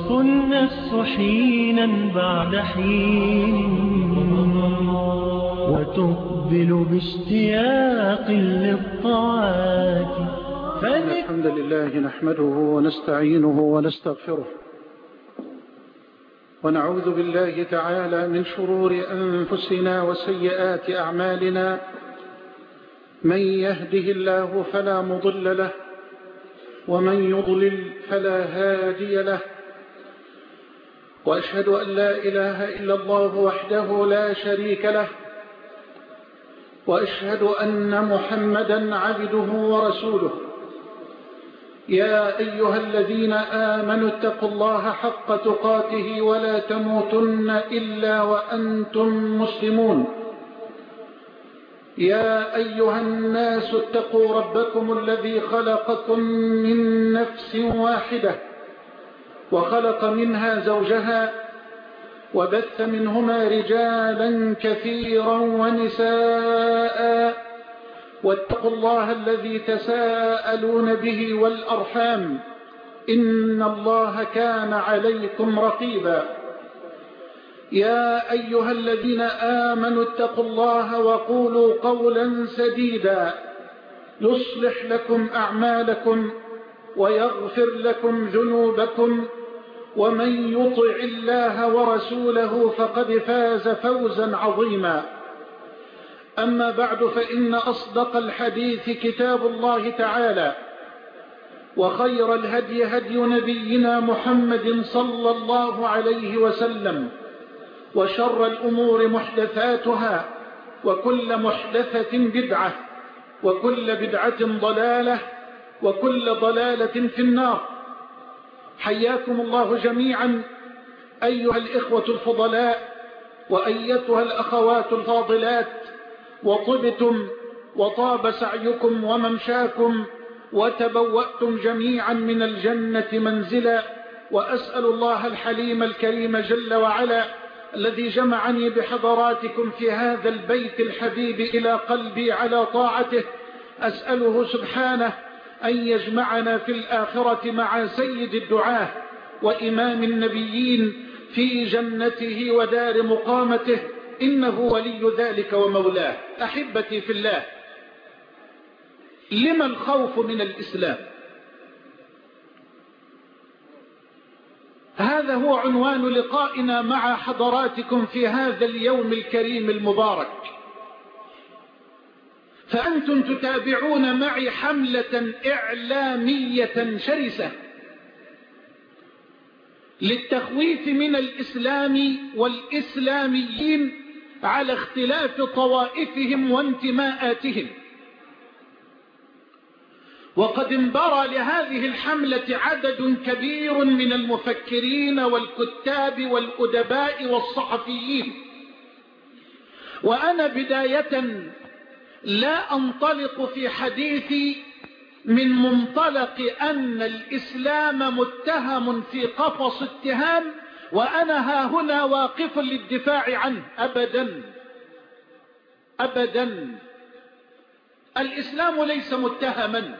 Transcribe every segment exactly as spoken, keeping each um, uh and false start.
تصفو النفس حينا بعد حين وتقبل باشتياق للطاعات. الحمد لله نحمده ونستعينه ونستغفره ونعوذ بالله تعالى من شرور أنفسنا وسيئات أعمالنا. من يهده الله فلا مضل له ومن يضلل فلا هادي له، وأشهد أن لا إله إلا الله وحده لا شريك له، وأشهد أن محمدا عبده ورسوله. يا أيها الذين آمنوا اتقوا الله حق تقاته ولا تموتن إلا وأنتم مسلمون. يا أيها الناس اتقوا ربكم الذي خلقكم من نفس واحدة وخلق منها زوجها وبث منهما رجالا كثيرا ونساء، واتقوا الله الذي تساءلون به والأرحام إن الله كان عليكم رقيبا. يا أيها الذين آمنوا اتقوا الله وقولوا قولا سديدا يصلح لكم أعمالكم ويغفر لكم ذنوبكم، ومن يطع الله ورسوله فقد فاز فوزا عظيما. أما بعد، فإن أصدق الحديث كتاب الله تعالى، وخير الهدي هدي نبينا محمد صلى الله عليه وسلم، وشر الأمور محدثاتها، وكل محدثة بدعة، وكل بدعة ضلالة، وكل ضلالة في النار. حياكم الله جميعا أيها الإخوة الفضلاء وأيتها الأخوات الفاضلات، وطبتم وطاب سعيكم وممشاكم وتبوأتم جميعا من الجنة منزلا. وأسأل الله الحليم الكريم جل وعلا الذي جمعني بحضراتكم في هذا البيت الحبيب إلى قلبي على طاعته، أسأله سبحانه أن يجمعنا في الآخرة مع سيد الدعاة وإمام النبيين في جنته ودار مقامته، إنه ولي ذلك ومولاه. أحبتي في الله، لما الخوف من الإسلام؟ هذا هو عنوان لقائنا مع حضراتكم في هذا اليوم الكريم المبارك. فأنتم تتابعون معي حملة إعلامية شرسة للتخويف من الإسلام والإسلاميين على اختلاف طوائفهم وانتماءاتهم. وقد انبرى لهذه الحملة عدد كبير من المفكرين والكتاب والأدباء والصحفيين. وأنا بداية لا أنطلق في حديثي من منطلق أن الإسلام متهم في قفص اتهام وأنا ها هنا واقف للدفاع عنه، أبدا أبدا. الإسلام ليس متهما،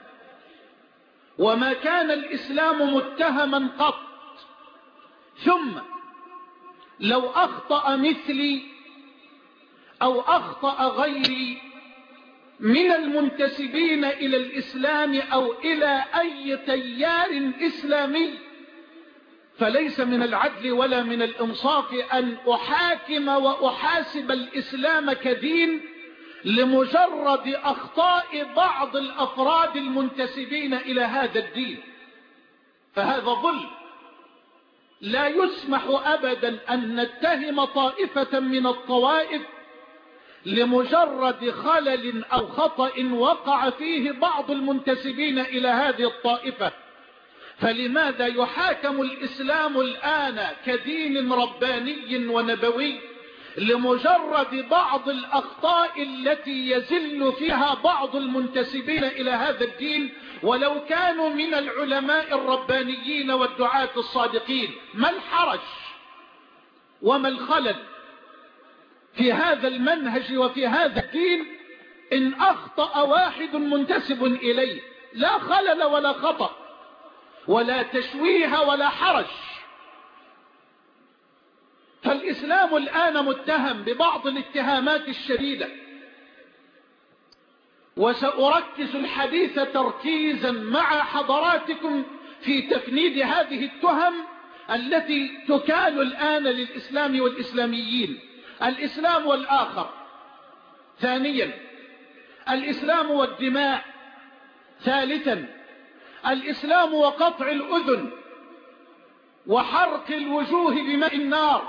وما كان الإسلام متهما قط. ثم لو أخطأ مثلي أو أخطأ غيري من المنتسبين إلى الإسلام أو إلى أي تيار إسلامي، فليس من العدل ولا من الإنصاف أن أحاكم وأحاسب الإسلام كدين لمجرد أخطاء بعض الأفراد المنتسبين إلى هذا الدين. فهذا ظلم. لا يسمح أبدا أن نتهم طائفة من الطوائف لمجرد خلل أو خطأ وقع فيه بعض المنتسبين إلى هذه الطائفة. فلماذا يحاكم الإسلام الآن كدين رباني ونبوي لمجرد بعض الأخطاء التي يزل فيها بعض المنتسبين إلى هذا الدين ولو كانوا من العلماء الربانيين والدعاة الصادقين؟ ما الحرج وما الخلل في هذا المنهج وفي هذا الدين إن أخطأ واحد منتسب إليه؟ لا خلل ولا خطأ ولا تشويه ولا حرج. فالإسلام الآن متهم ببعض الاتهامات الشديدة، وسأركز الحديث تركيزا مع حضراتكم في تفنيد هذه التهم التي تكال الآن للإسلام والإسلاميين. الإسلام والآخر. ثانيا الإسلام والدماء. ثالثا الإسلام وقطع الأذن وحرق الوجوه بماء النار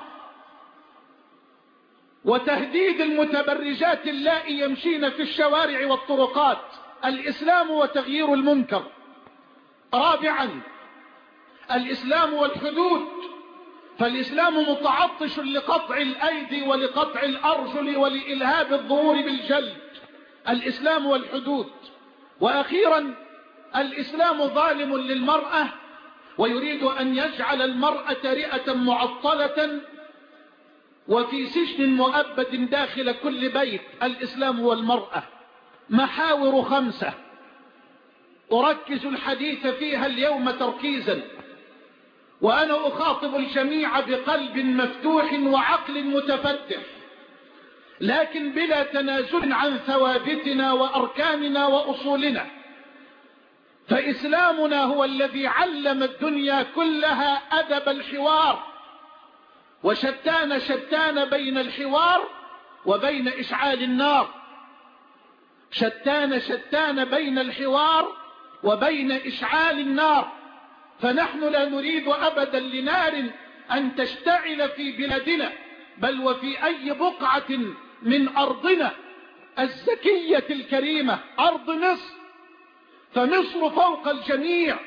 وتهديد المتبرجات اللائي يمشين في الشوارع والطرقات. الإسلام وتغيير المنكر. رابعا الإسلام والحدود، فالإسلام متعطش لقطع الأيدي ولقطع الأرجل ولإلهاب الظهور بالجلد. الإسلام والحدود. وأخيرا الإسلام ظالم للمرأة ويريد أن يجعل المرأة رئة معطلة وفي سجن مؤبد داخل كل بيت. الإسلام والمرأة. محاور خمسة أركز الحديث فيها اليوم تركيزا، وأنا أخاطب الجميع بقلب مفتوح وعقل متفتح، لكن بلا تنازل عن ثوابتنا وأركاننا وأصولنا. فإسلامنا هو الذي علم الدنيا كلها أدب الحوار، وشتان شتان بين الحوار وبين إشعال النار. شتان شتان بين الحوار وبين إشعال النار. فنحن لا نريد أبدا لنار أن تشتعل في بلادنا، بل وفي أي بقعة من أرضنا الزكية الكريمة، أرض مصر. فمصر فوق الجميع،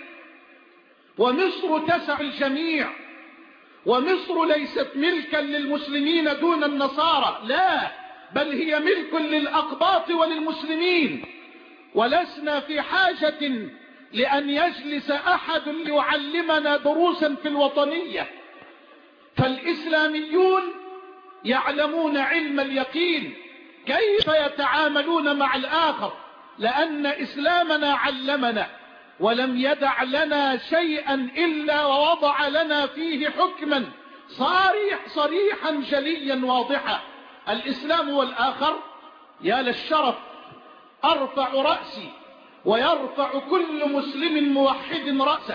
ومصر تسع الجميع، ومصر ليست ملكا للمسلمين دون النصارى، لا، بل هي ملك للأقباط وللمسلمين. ولسنا في حاجة لأن يجلس أحد ليعلمنا دروسا في الوطنية. فالإسلاميون يعلمون علم اليقين كيف يتعاملون مع الآخر، لأن إسلامنا علمنا ولم يدع لنا شيئا إلا ووضع لنا فيه حكما صريح صريحا جليا واضحا. الإسلام والآخر. يا للشرف أرفع رأسي ويرفع كل مسلم موحد رأسه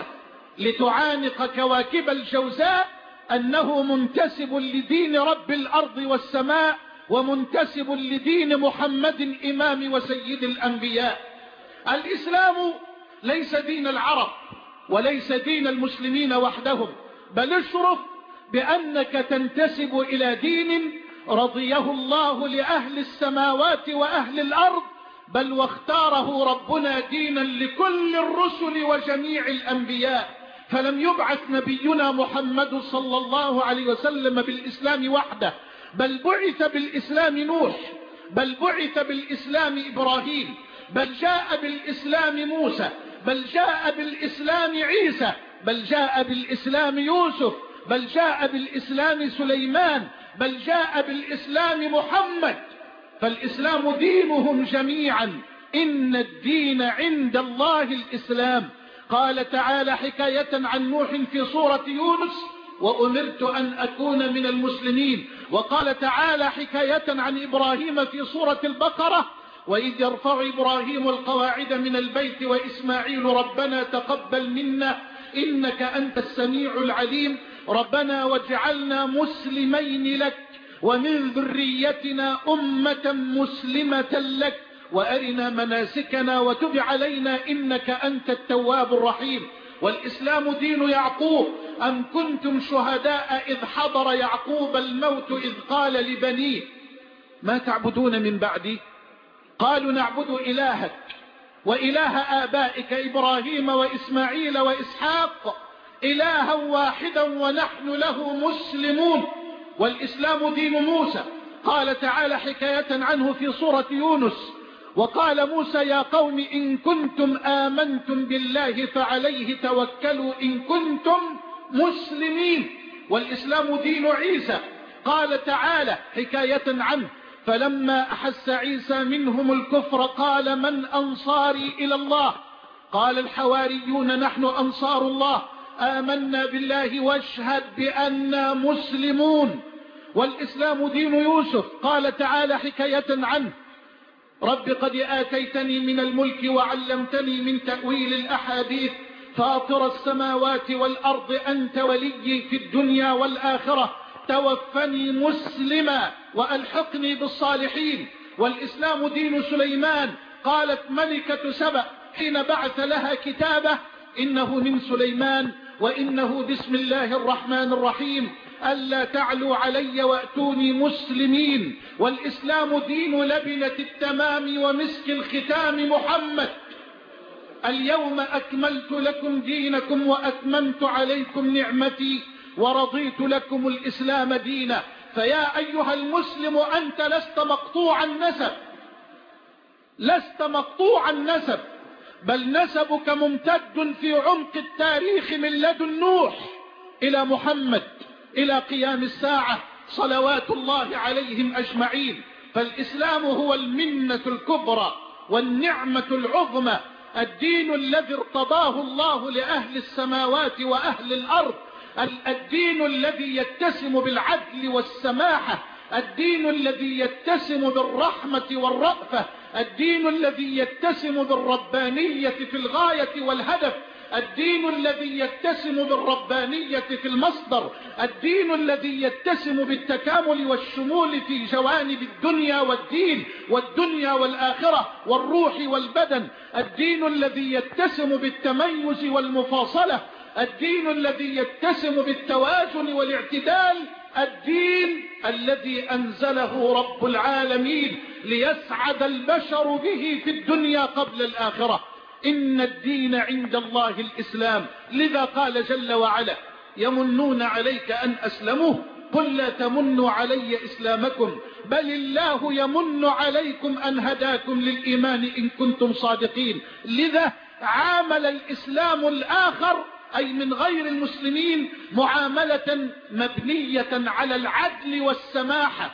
لتعانق كواكب الجوزاء أنه منتسب لدين رب الأرض والسماء، ومنتسب لدين محمد إمام وسيد الأنبياء. الإسلام ليس دين العرب وليس دين المسلمين وحدهم، بل اشرف بأنك تنتسب إلى دين رضيه الله لأهل السماوات وأهل الأرض، بل واختاره ربنا دينا لكل الرسل وجميع الأنبياء. فلم يبعث نبينا محمد صلى الله عليه وسلم بالإسلام وحده، بل بعث بالإسلام نوح، بل بعث بالإسلام إبراهيم، بل جاء بالإسلام موسى، بل جاء بالإسلام عيسى، بل جاء بالإسلام يوسف، بل جاء بالإسلام سليمان، بل جاء بالإسلام محمد. فالإسلام دينهم جميعا. إن الدين عند الله الإسلام. قال تعالى حكاية عن نوح في سورة يونس: وأمرت أن أكون من المسلمين. وقال تعالى حكاية عن إبراهيم في سورة البقرة: وإذ يرفع إبراهيم القواعد من البيت وإسماعيل ربنا تقبل منا إنك أنت السميع العليم ربنا واجعلنا مسلمين لك ومن ذريتنا أمة مسلمة لك وأرنا مناسكنا وتب علينا إنك أنت التواب الرحيم. والإسلام دين يعقوب. أم كنتم شهداء إذ حضر يعقوب الموت إذ قال لبنيه ما تعبدون من بعدي؟ قالوا نعبد إلهك وإله آبائك إبراهيم وإسماعيل وإسحاق إلها واحدا ونحن له مسلمون. والإسلام دين موسى. قال تعالى حكاية عنه في سورة يونس: وقال موسى يا قوم إن كنتم آمنتم بالله فعليه توكلوا إن كنتم مسلمين. والإسلام دين عيسى. قال تعالى حكاية عنه: فلما أحس عيسى منهم الكفر قال من أنصاري إلى الله؟ قال الحواريون نحن أنصار الله آمنا بالله واشهد بأننا مسلمون. والإسلام دين يوسف. قال تعالى حكاية عنه: رب قد آتيتني من الملك وعلمتني من تأويل الأحاديث فاطر السماوات والأرض أنت ولي في الدنيا والآخرة توفني مسلما وألحقني بالصالحين. والإسلام دين سليمان. قالت ملكة سبأ حين بعث لها كتابه: إنه من سليمان وإنه بسم الله الرحمن الرحيم ألا تعلوا علي وأتوني مسلمين. والإسلام دين لبنة التمام ومسك الختام محمد: اليوم أكملت لكم دينكم وأتممت عليكم نعمتي ورضيت لكم الإسلام دينا. فيا أيها المسلم أنت لست مقطوع النسب، لست مقطوع النسب، بل نسبك ممتد في عمق التاريخ من لدن نوح إلى محمد إلى قيام الساعة صلوات الله عليهم أجمعين. فالإسلام هو المنة الكبرى والنعمة العظمى، الدين الذي ارتضاه الله لأهل السماوات وأهل الأرض، الدين الذي يتسم بالعدل والسماحة، الدين الذي يتسم بالرحمة والرأفة، الدين الذي يتسم بالربانية في الغاية والهدف، الدين الذي يتسم بالربانية في المصدر، الدين الذي يتسم بالتكامل والشمول في جوانب الدنيا والدين والدنيا والآخرة والروح والبدن، الدين الذي يتسم بالتميز والمفاصلة، الدين الذي يتسم بالتوازن والاعتدال، الدين الذي أنزله رب العالمين ليسعد البشر به في الدنيا قبل الآخرة. إن الدين عند الله الإسلام. لذا قال جل وعلا: يمنون عليك أن أسلموا قل لا تمنوا علي إسلامكم بل الله يمن عليكم أن هداكم للإيمان إن كنتم صادقين. لذا عامل الإسلام الآخر أي من غير المسلمين معاملة مبنية على العدل والسماحة،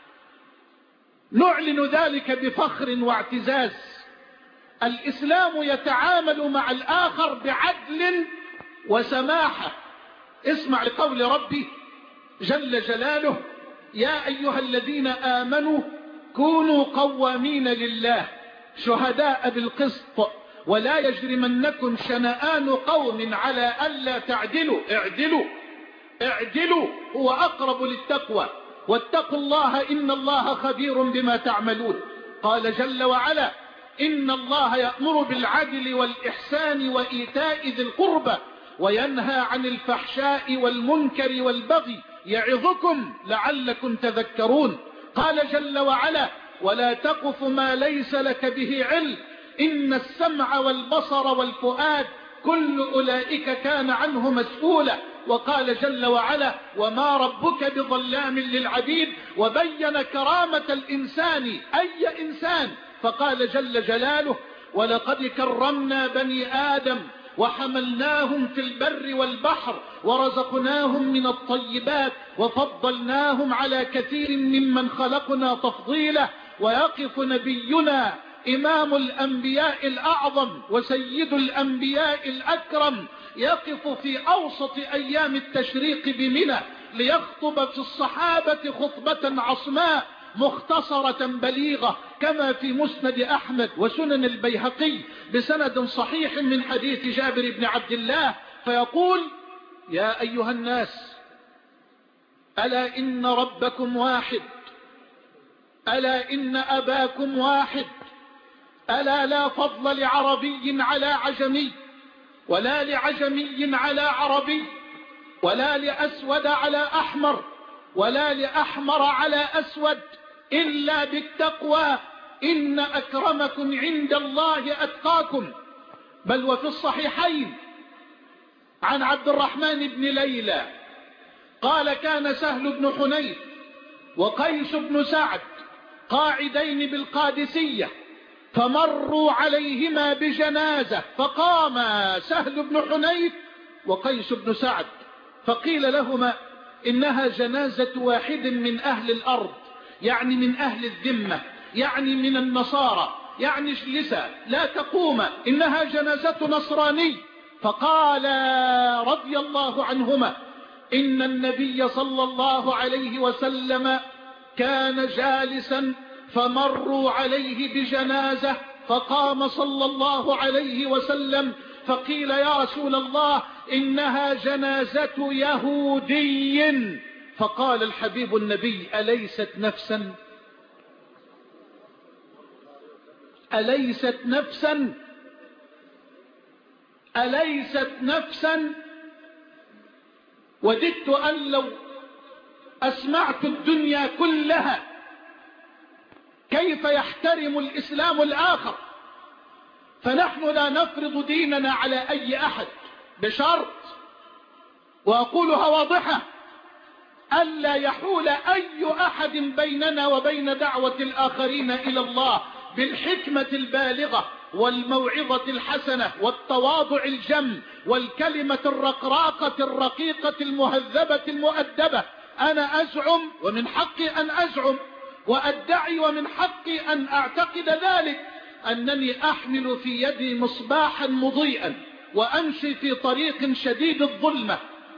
نعلن ذلك بفخر واعتزاز. الإسلام يتعامل مع الآخر بعدل وسماحة. اسمع لقول ربي جل جلاله: يا أيها الذين آمنوا كونوا قوامين لله شهداء بالقسط ولا يجرمنكم شنآن قوم على ألا تعدلوا اعدلوا اعدلوا هو أقرب للتقوى واتقوا الله إن الله خبير بما تعملون. قال جل وعلا: إن الله يأمر بالعدل والإحسان وإيتاء ذي القربى وينهى عن الفحشاء والمنكر والبغي يعظكم لعلكم تذكرون. قال جل وعلا: ولا تقف ما ليس لك به علم إن السمع والبصر والفؤاد كل أولئك كان عنه مسؤولا. وقال جل وعلا: وما ربك بظلام للعبيد. وبين كرامة الإنسان أي إنسان فقال جل جلاله: ولقد كرمنا بني آدم وحملناهم في البر والبحر ورزقناهم من الطيبات وفضلناهم على كثير ممن خلقنا تفضيلا. ويقف نبينا إمام الأنبياء الأعظم وسيد الأنبياء الأكرم يقف في أوسط أيام التشريق بمنى ليخطب في الصحابة خطبة عصماء مختصرة بليغة كما في مسند أحمد وسنن البيهقي بسند صحيح من حديث جابر بن عبد الله، فيقول: يا أيها الناس ألا إن ربكم واحد، ألا إن أباكم واحد، ألا لا فضل لعربي على عجمي ولا لعجمي على عربي ولا لأسود على أحمر ولا لأحمر على أسود إلا بالتقوى إن أكرمكم عند الله أتقاكم. بل وفي الصحيحين عن عبد الرحمن بن ليلى قال: كان سهل بن حنيف وقيس بن سعد قاعدين بالقادسية فمروا عليهما بجنازة فقام سهل بن حنيف وقيس بن سعد فقيل لهما: إنها جنازة واحد من أهل الأرض، يعني من أهل الذمة، يعني من النصارى، يعني اجلسا لا تقوم، إنها جنازة نصراني. فقال رضي الله عنهما: إن النبي صلى الله عليه وسلم كان جالسا فمروا عليه بجنازة فقام صلى الله عليه وسلم فقيل يا رسول الله إنها جنازة يهودي. فقال الحبيب النبي أليست نفسا أليست نفسا أليست نفسا وددت أن لو أسمعت الدنيا كلها كيف يحترم الإسلام الآخر، فنحن لا نفرض ديننا على أي أحد بشرط، وأقولها واضحة، ألا يحول أي أحد بيننا وبين دعوة الآخرين إلى الله بالحكمة البالغة والموعظة الحسنة والتواضع الجم والكلمة الرقراقة الرقيقة المهذبة المؤدبة. أنا أزعم ومن حقي أن أزعم وأدعي ومن حقي أن أعتقد ذلك أنني أحمل في يدي مصباحا مضيئا وأمشي في طريق شديد الظلمة،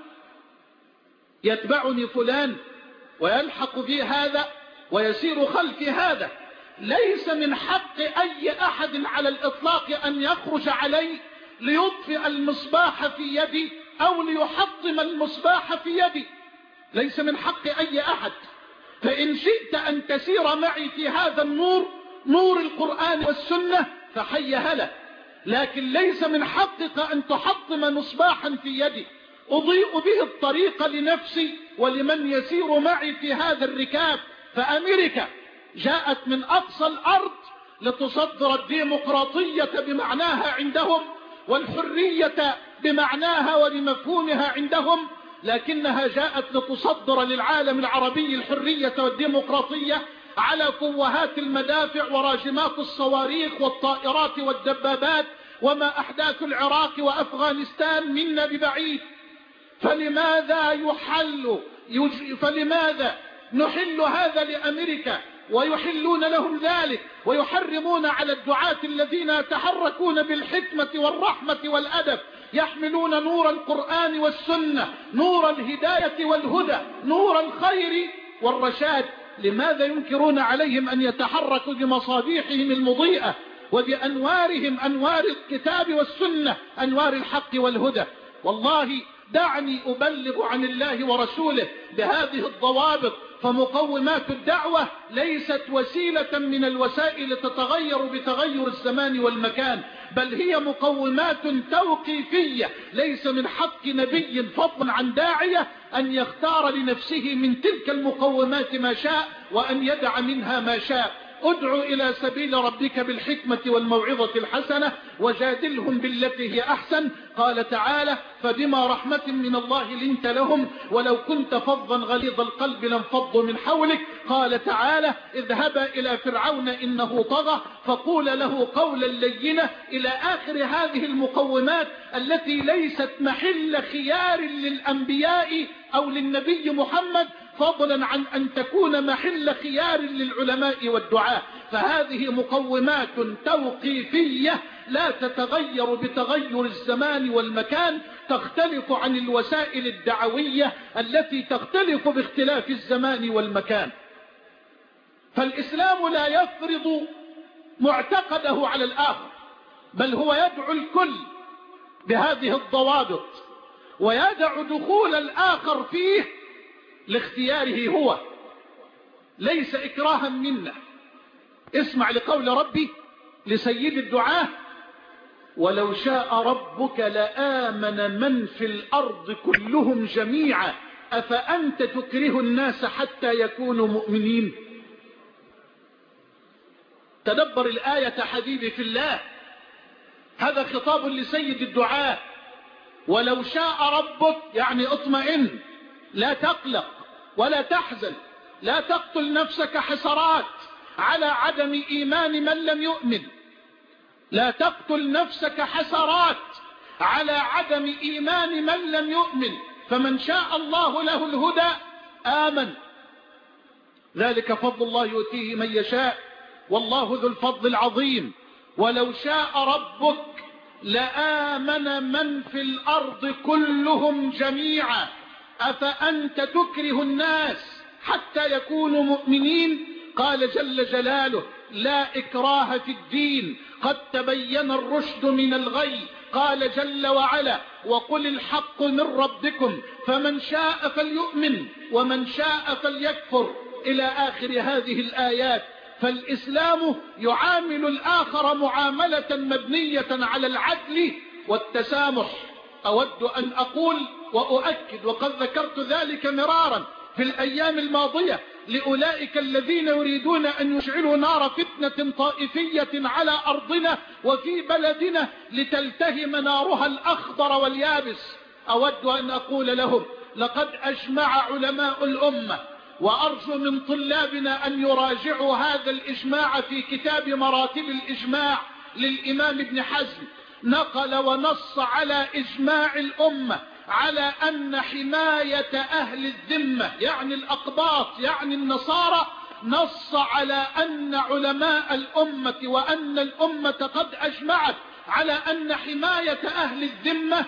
يتبعني فلان ويلحق بي هذا ويسير خلفي هذا. ليس من حق أي أحد على الإطلاق أن يخرج علي ليطفئ المصباح في يدي أو ليحطم المصباح في يدي، ليس من حق أي أحد. فإن شئت أن تسير معي في هذا النور، نور القرآن والسنة، فحي هلا، لكن ليس من حقك أن تحطم مصباحا في يدي أضيء به الطريق لنفسي ولمن يسير معي في هذا الركاب. فأمريكا جاءت من أقصى الأرض لتصدر الديمقراطية بمعناها عندهم والحرية بمعناها ولمفهومها عندهم، لكنها جاءت لتصدر للعالم العربي الحرية والديمقراطية على فوهات المدافع وراجمات الصواريخ والطائرات والدبابات، وما أحداث العراق وأفغانستان منا ببعيد. فلماذا يحل فلماذا نحل هذا لأمريكا ويحلون لهم ذلك ويحرمون على الدعاة الذين يتحركون بالحكمة والرحمة والأدب، يحملون نور القرآن والسنة، نور الهداية والهدى، نور الخير والرشاد، لماذا ينكرون عليهم أن يتحركوا بمصابيحهم المضيئة وبأنوارهم، أنوار الكتاب والسنة، أنوار الحق والهدى؟ والله دعني أبلغ عن الله ورسوله بهذه الضوابط. فمقومات الدعوة ليست وسيلة من الوسائل تتغير بتغير الزمان والمكان، بل هي مقومات توقيفية. ليس من حق نبي فضلا عن داعية أن يختار لنفسه من تلك المقومات ما شاء وأن يدع منها ما شاء. ادعو إلى سبيل ربك بالحكمة والموعظة الحسنة وجادلهم بالتي هي أحسن. قال تعالى فبما رحمة من الله لنت لهم ولو كنت فظا غليظ القلب لانفضوا من حولك. قال تعالى اذهبا إلى فرعون إنه طغى فقول له قولا لينا، إلى آخر هذه المقومات التي ليست محل خيار للأنبياء أو للنبي محمد، فضلا عن أن تكون محل خيار للعلماء والدعاة. فهذه مقومات توقيفية لا تتغير بتغير الزمان والمكان، تختلف عن الوسائل الدعوية التي تختلف باختلاف الزمان والمكان. فالإسلام لا يفرض معتقده على الآخر، بل هو يدعو الكل بهذه الضوابط ويدع دخول الآخر فيه لاختياره هو، ليس إكراها منا. اسمع لقول ربي لسيد الدعاة ولو شاء ربك لآمن من في الأرض كلهم جميعا أفأنت تكره الناس حتى يكونوا مؤمنين. تدبر الآية حبيبي في الله، هذا خطاب لسيد الدعاة. ولو شاء ربك يعني اطمئن، لا تقلق ولا تحزن، لا تقتل نفسك حسرات على عدم إيمان من لم يؤمن، لا تقتل نفسك حسرات على عدم إيمان من لم يؤمن، فمن شاء الله له الهدى آمن، ذلك فضل الله يؤتيه من يشاء والله ذو الفضل العظيم. ولو شاء ربك لآمن من في الأرض كلهم جميعا أفأنت تكره الناس حتى يكونوا مؤمنين؟ قال جل جلاله: لا إكراه في الدين قد تبين الرشد من الغي. قال جل وعلا: وقل الحق من ربكم فمن شاء فليؤمن ومن شاء فليكفر، إلى آخر هذه الآيات. فالإسلام يعامل الآخر معاملة مبنية على العدل والتسامح. أود أن أقول وأؤكد، وقد ذكرت ذلك مرارا في الأيام الماضية، لأولئك الذين يريدون أن يشعلوا نار فتنة طائفية على أرضنا وفي بلدنا لتلتهم نارها الأخضر واليابس، أود أن أقول لهم: لقد أجمع علماء الأمة، وأرجو من طلابنا أن يراجعوا هذا الإجماع في كتاب مراتب الإجماع للإمام ابن حزم، نقل ونص على إجماع الأمة على أن حماية أهل الذمة يعني الأقباط يعني النصارى، نص على أن علماء الأمة وأن الأمة قد أجمعت على أن حماية أهل الذمة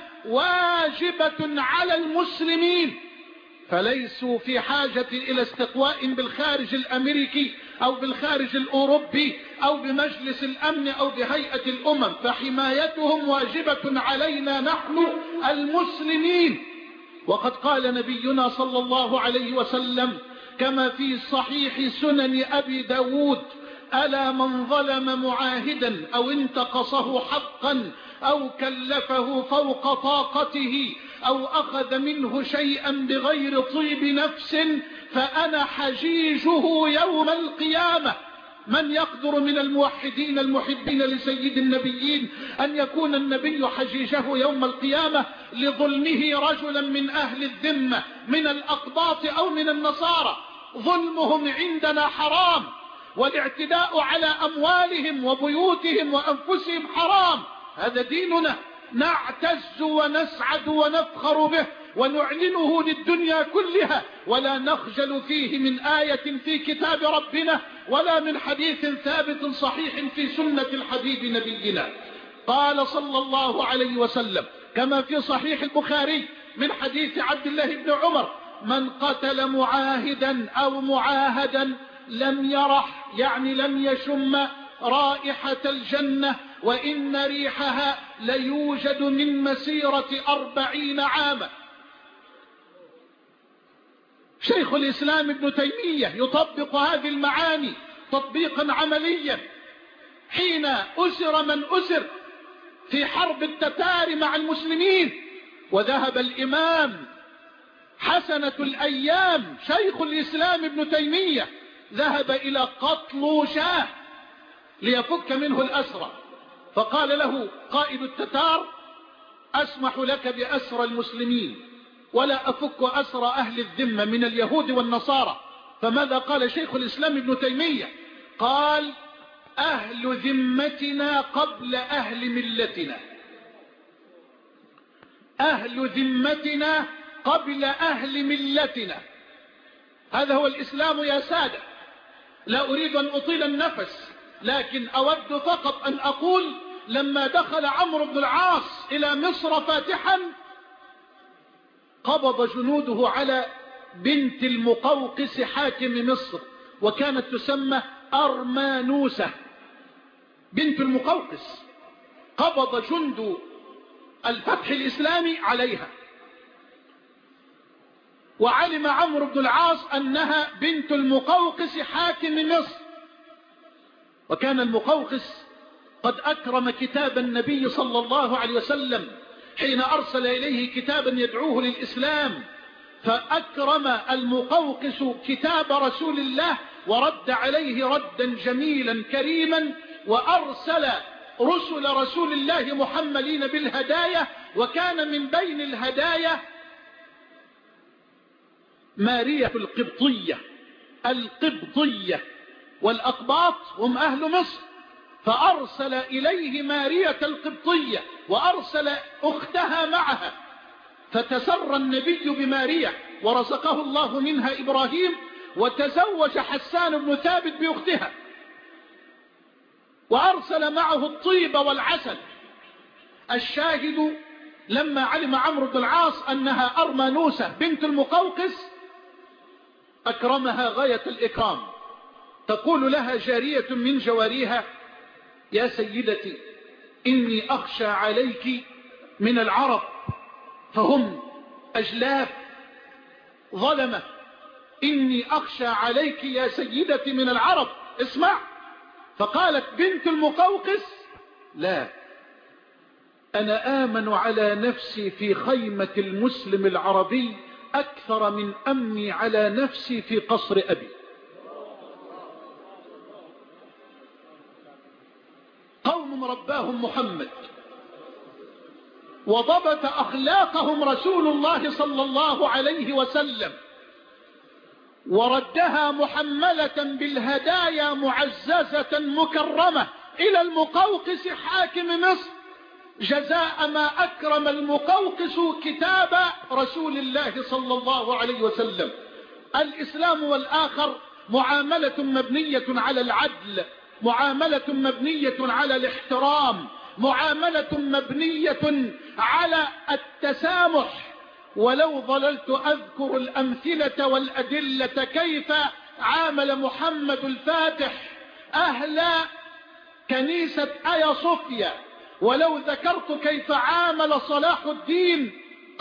واجبة على المسلمين، فليسوا في حاجة إلى استقواء بالخارج الأمريكي أو بالخارج الأوروبي أو بمجلس الأمن أو بهيئة الأمم، فحمايتهم واجبة علينا نحن المسلمين. وقد قال نبينا صلى الله عليه وسلم كما في صحيح سنن أبي داود: ألا من ظلم معاهدا أو انتقصه حقا أو كلفه فوق طاقته أو أخذ منه شيئا بغير طيب نفس فأنا حجيجه يوم القيامة. من يقدر من الموحدين المحبين لسيد النبيين أن يكون النبي حجيجه يوم القيامة لظلمه رجلا من أهل الذمة من الأقباط أو من النصارى؟ ظلمهم عندنا حرام، والاعتداء على أموالهم وبيوتهم وأنفسهم حرام. هذا ديننا نعتز ونسعد ونفخر به ونعلنه للدنيا كلها، ولا نخجل فيه من آية في كتاب ربنا ولا من حديث ثابت صحيح في سنة الحبيب نبينا. قال صلى الله عليه وسلم كما في صحيح البخاري من حديث عبد الله بن عمر: من قتل معاهدا أو معاهدا لم يرح يعني لم يشم رائحة الجنة وإن ريحها ليوجد من مسيرة أربعين عاما. شيخ الإسلام ابن تيمية يطبق هذه المعاني تطبيقا عمليا حين أسر من أسر في حرب التتار مع المسلمين، وذهب الإمام حسنة الأيام شيخ الإسلام ابن تيمية ذهب إلى قطلوشاه ليفك منه الأسرى، فقال له قائد التتار: أسمح لك بأسرى المسلمين ولا أفك أسرى أهل الذمة من اليهود والنصارى. فماذا قال شيخ الإسلام ابن تيمية؟ قال: أهل ذمتنا قبل أهل ملتنا، أهل ذمتنا قبل أهل ملتنا. هذا هو الإسلام يا سادة. لا أريد أن أطيل النفس، لكن أود فقط أن أقول: لما دخل عمرو بن العاص إلى مصر فاتحا قبض جنوده على بنت المقوقس حاكم مصر، وكانت تسمى أرمانوسة بنت المقوقس. قبض جند الفتح الإسلامي عليها، وعلم عمرو بن العاص أنها بنت المقوقس حاكم مصر، وكان المقوقس قد أكرم كتاب النبي صلى الله عليه وسلم حين أرسل إليه كتابا يدعوه للإسلام، فأكرم المقوقس كتاب رسول الله ورد عليه ردا جميلا كريما، وأرسل رسل رسول الله محملين بالهدايا، وكان من بين الهدايا مارية القبطية القبطية، والأقباط هم أهل مصر، فأرسل إليه مارية القبطية وأرسل أختها معها، فتسرى النبي بمارية ورزقه الله منها إبراهيم، وتزوج حسان بن ثابت بأختها، وأرسل معه الطيب والعسل. الشاهد لما علم عمرو بن العاص أنها أرمانوسة بنت المقوقس أكرمها غاية الإكرام. تقول لها جارية من جواريها: يا سيدتي إني أخشى عليك من العرب فهم أجلاف ظلمة، إني أخشى عليك يا سيدتي من العرب. اسمع. فقالت بنت المقوقس: لا، أنا آمن على نفسي في خيمة المسلم العربي أكثر من أمني على نفسي في قصر أبي. قوم رباهم محمد وضبط أخلاقهم رسول الله صلى الله عليه وسلم، وردها محملة بالهدايا معززة مكرمة إلى المقوقس حاكم مصر، جزاء ما أكرم المقوقس كتاب رسول الله صلى الله عليه وسلم. الإسلام والآخر معاملة مبنية على العدل، معاملة مبنية على الاحترام، معاملة مبنية على التسامح. ولو ظللت أذكر الأمثلة والأدلة كيف عامل محمد الفاتح أهل كنيسة آيا صوفيا، ولو ذكرت كيف عامل صلاح الدين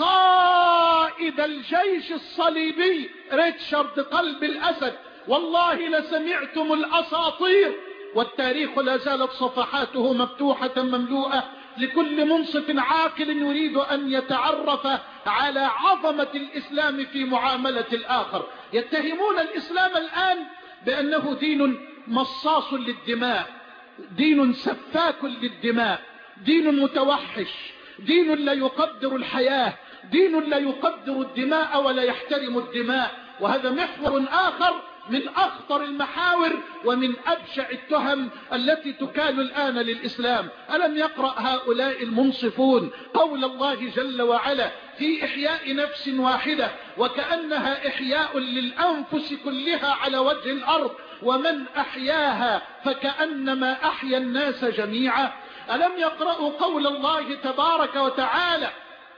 قائد الجيش الصليبي ريتشارد قلب الأسد، والله لسمعتم الأساطير. والتاريخ لا زالت صفحاته مفتوحة مملوءة لكل منصف عاقل يريد أن يتعرف على عظمة الإسلام في معاملة الآخر. يتهمون الإسلام الآن بأنه دين مصاص للدماء، دين سفاك للدماء، دين متوحش، دين لا يقدر الحياة، دين لا يقدر الدماء ولا يحترم الدماء. وهذا محور آخر من أخطر المحاور ومن أبشع التهم التي تكال الآن للإسلام. ألم يقرأ هؤلاء المنصفون قول الله جل وعلا في إحياء نفس واحدة وكأنها إحياء للأنفس كلها على وجه الأرض، ومن أحياها فكأنما أحيا الناس جميعا؟ ألم يقرأوا قول الله تبارك وتعالى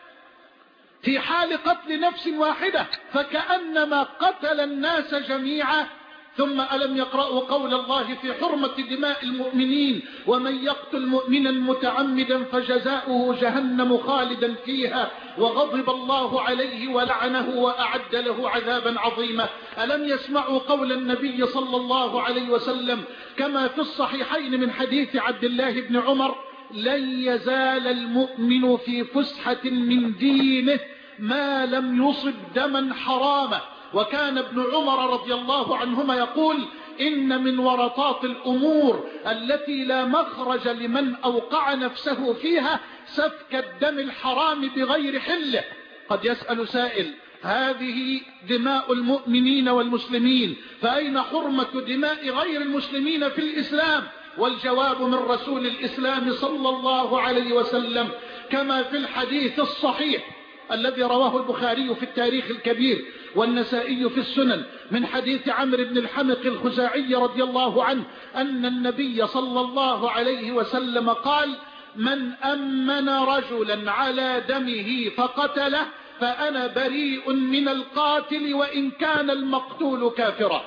في حال قتل نفس واحدة فكأنما قتل الناس جميعا؟ ثم ألم يقرأوا قول الله في حرمة دماء المؤمنين: ومن يقتل مؤمنا متعمدا فجزاؤه جهنم خالدا فيها وغضب الله عليه ولعنه وأعد له عذابا عظيما. ألم يسمعوا قول النبي صلى الله عليه وسلم كما في الصحيحين من حديث عبد الله بن عمر: لن يزال المؤمن في فسحة من دينه ما لم يصب دما حراما. وكان ابن عمر رضي الله عنهما يقول: إن من ورطات الأمور التي لا مخرج لمن أوقع نفسه فيها سفك الدم الحرام بغير حله. قد يسأل سائل: هذه دماء المؤمنين والمسلمين، فأين حرمة دماء غير المسلمين في الإسلام؟ والجواب من رسول الإسلام صلى الله عليه وسلم كما في الحديث الصحيح الذي رواه البخاري في التاريخ الكبير والنسائي في السنن من حديث عمرو بن الحمق الخزاعي رضي الله عنه أن النبي صلى الله عليه وسلم قال: من أمن رجلا على دمه فقتله فأنا بريء من القاتل وإن كان المقتول كافرا.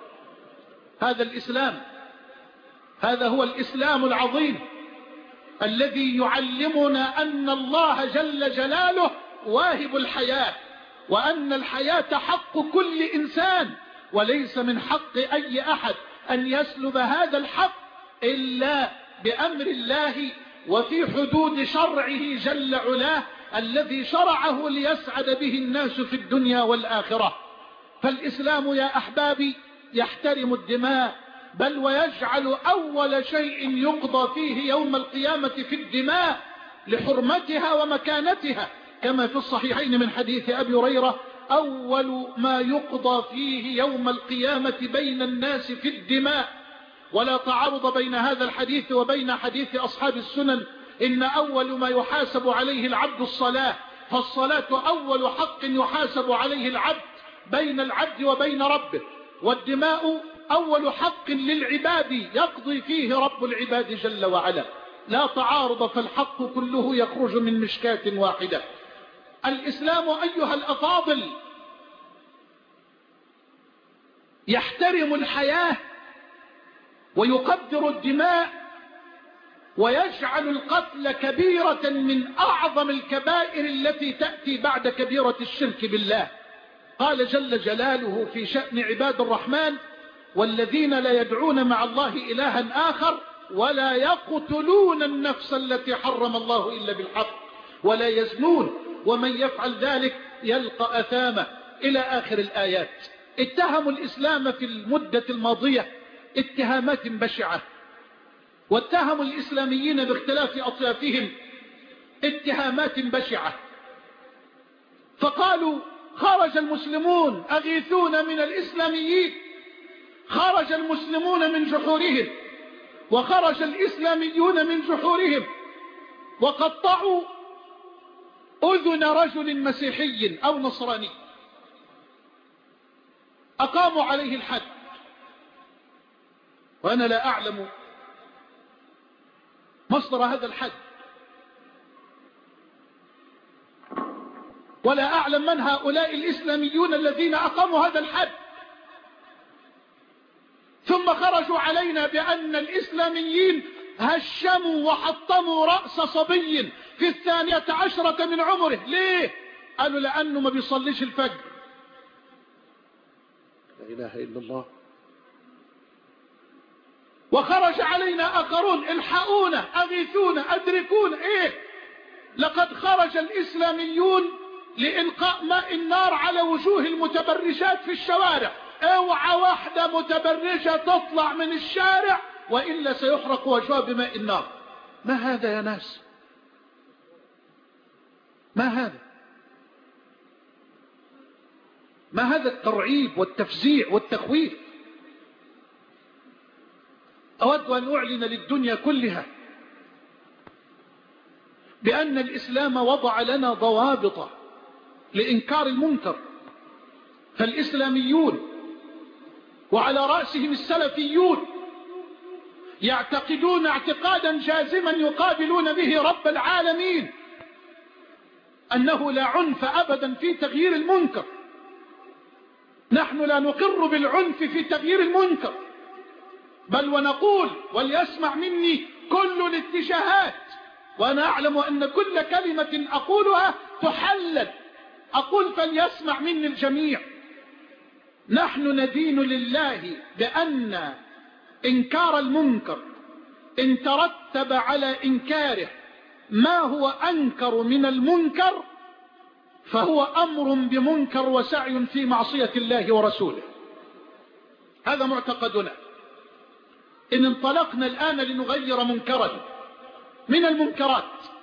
هذا الإسلام، هذا هو الإسلام العظيم الذي يعلمنا أن الله جل جلاله واهب الحياة، وأن الحياة حق كل إنسان، وليس من حق أي أحد أن يسلب هذا الحق إلا بأمر الله وفي حدود شرعه جل علاه الذي شرعه ليسعد به الناس في الدنيا والآخرة. فالإسلام يا أحبابي يحترم الدماء، بل ويجعل أول شيء يقضى فيه يوم القيامة في الدماء لحرمتها ومكانتها، كما في الصحيحين من حديث أبي هريرة: أول ما يقضى فيه يوم القيامة بين الناس في الدماء. ولا تعارض بين هذا الحديث وبين حديث أصحاب السنن: إن أول ما يحاسب عليه العبد الصلاة، فالصلاة أول حق يحاسب عليه العبد بين العبد وبين ربه، والدماء أول حق للعباد يقضي فيه رب العباد جل وعلا. لا تعارض، فالحق كله يخرج من مشكاة واحدة. الإسلام أيها الأفاضل يحترم الحياة ويقدر الدماء ويجعل القتل كبيرة من أعظم الكبائر التي تأتي بعد كبيرة الشرك بالله. قال جل جلاله في شأن عباد الرحمن: والذين لا يدعون مع الله إلها آخر ولا يقتلون النفس التي حرم الله إلا بالحق ولا يزنون ومن يفعل ذلك يلقى أثامه إلى آخر الآيات. اتهموا الإسلام في المدة الماضية اتهامات بشعة، واتهموا الإسلاميين باختلاف أطيافهم اتهامات بشعة، فقالوا: خرج المسلمون أغيثون من الإسلاميين، خرج المسلمون من جحورهم وخرج الإسلاميون من جحورهم وقطعوا أذن رجل مسيحي أو نصراني، أقاموا عليه الحد. وأنا لا أعلم مصدر هذا الحد ولا أعلم من هؤلاء الإسلاميون الذين أقاموا هذا الحد، ثم خرجوا علينا بأن الإسلاميين هشموا وحطموا رأس صبي في الثانية عشرة من عمره. ليه؟ قالوا: لأنه ما بيصليش الفجر. لا إله إلا الله. وخرج علينا آخرون: الحقونا، أغيثونا، أدركونا. إيه؟ لقد خرج الإسلاميون لإلقاء ماء النار على وجوه المتبرجات في الشوارع. اوعى واحدة متبرجة تطلع من الشارع وإلا سيحرق وجهها بماء النار. ما هذا يا ناس؟ ما هذا؟ ما هذا الترعيب والتفزيع والتخويف؟ أود أن أعلن للدنيا كلها بأن الإسلام وضع لنا ضوابط لإنكار المنكر. فالإسلاميون وعلى رأسهم السلفيون يعتقدون اعتقادا جازما يقابلون به رب العالمين أنه لا عنف أبدا في تغيير المنكر. نحن لا نقر بالعنف في تغيير المنكر، بل ونقول: وليسمع مني كل الاتجاهات، وأنا أعلم أن كل كلمة أقولها تحلل، أقول فليسمع مني الجميع. نحن ندين لله بأن إنكار المنكر إن ترتب على إنكاره ما هو أنكر من المنكر فهو أمر بمنكر وسعي في معصية الله ورسوله. هذا معتقدنا. إن انطلقنا الآن لنغير منكرا من المنكرات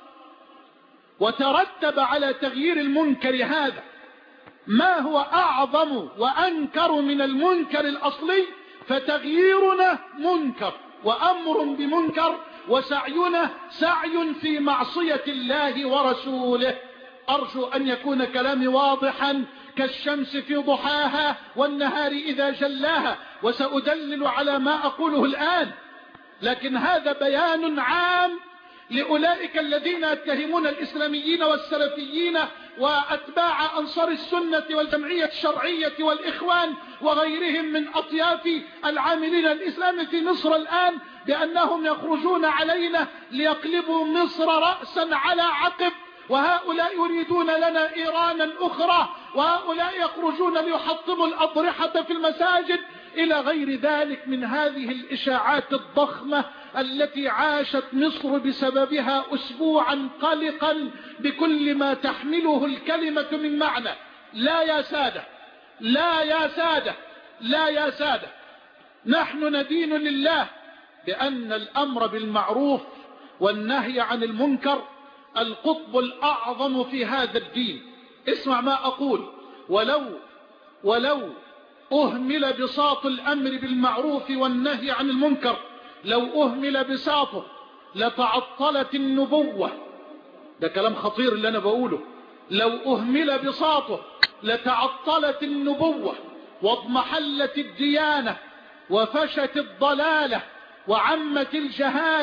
وترتب على تغيير المنكر هذا ما هو أعظم وأنكر من المنكر الأصلي، فتغييرنا منكر وأمر بمنكر وسعينا سعي في معصية الله ورسوله. أرجو أن يكون كلامي واضحا كالشمس في ضحاها والنهار إذا جلاها، وسأدلل على ما أقوله الآن، لكن هذا بيان عام لأولئك الذين يتهمون الإسلاميين والسلفيين وأتباع أنصار السنة والجمعية الشرعية والإخوان وغيرهم من أطياف العاملين الإسلام في مصر الآن بأنهم يخرجون علينا ليقلبوا مصر رأسا على عقب، وهؤلاء يريدون لنا إيرانا أخرى، وهؤلاء يخرجون ليحطموا الأضرحة في المساجد إلى غير ذلك من هذه الإشاعات الضخمة التي عاشت مصر بسببها أسبوعا قلقا بكل ما تحمله الكلمة من معنى. لا يا سادة، لا يا سادة، لا يا سادة، نحن ندين لله بأن الأمر بالمعروف والنهي عن المنكر القطب الأعظم في هذا الدين. اسمع ما أقول: ولو ولو أهمل بساط الأمر بالمعروف والنهي عن المنكر، لو أهمل بساطه لتعطلت النبوة. ده كلام خطير اللي أنا بقوله. لو أهمل بساطه لتعطلت النبوة واضمحلت الديانة وفشت الضلالة وعمت الجهالة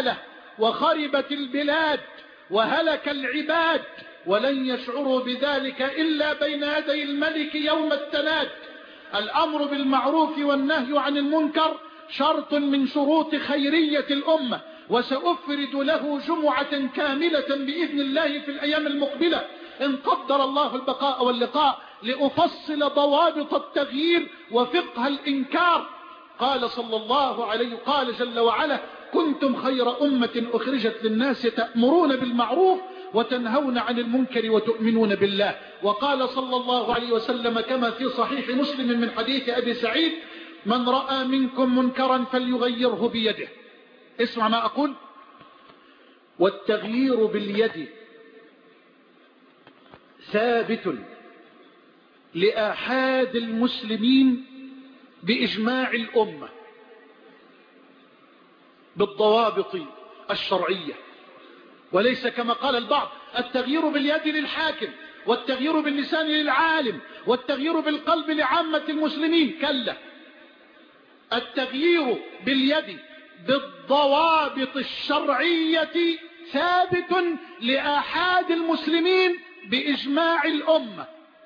وخربت البلاد وهلك العباد، ولن يشعروا بذلك إلا بين يدي الملك يوم التناد. الأمر بالمعروف والنهي عن المنكر شرط من شروط خيرية الأمة، وسأفرد له جمعة كاملة بإذن الله في الأيام المقبلة إن قدر الله البقاء واللقاء، لأفصل ضوابط التغيير وفقه الإنكار. قال صلى الله عليه قال جل وعلا: كنتم خير أمة أخرجت للناس تأمرون بالمعروف وتنهون عن المنكر وتؤمنون بالله. وقال صلى الله عليه وسلم كما في صحيح مسلم من حديث أبي سعيد: من رأى منكم منكرا فليغيره بيده. اسمع ما أقول: والتغيير باليد ثابت لآحاد المسلمين بإجماع الأمة بالضوابط الشرعية، وليس كما قال البعض التغيير باليد للحاكم والتغيير باللسان للعالم والتغيير بالقلب لعامة المسلمين. كلا، التغيير باليد بالضوابط الشرعية ثابت لآحاد المسلمين بإجماع الأمة.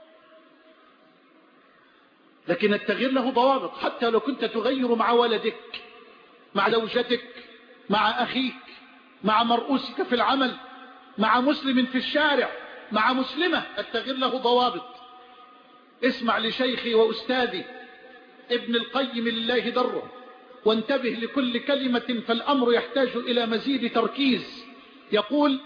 لكن التغيير له ضوابط، حتى لو كنت تغير مع ولدك، مع زوجتك، مع أخيك، مع مرؤوسك في العمل، مع مسلم في الشارع، مع مسلمة، التغيير له ضوابط. اسمع لشيخي وأستاذي ابن القيم لله دره، وانتبه لكل كلمة، فالأمر يحتاج إلى مزيد تركيز. يقول: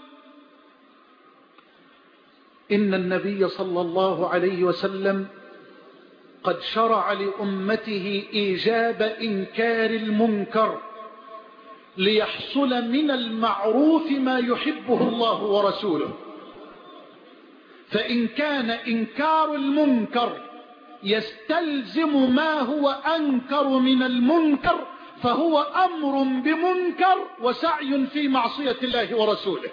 إن النبي صلى الله عليه وسلم قد شرع لأمته إيجاب إنكار المنكر ليحصل من المعروف ما يحبه الله ورسوله، فإن كان إنكار المنكر يستلزم ما هو أنكر من المنكر فهو أمر بمنكر وسعي في معصية الله ورسوله.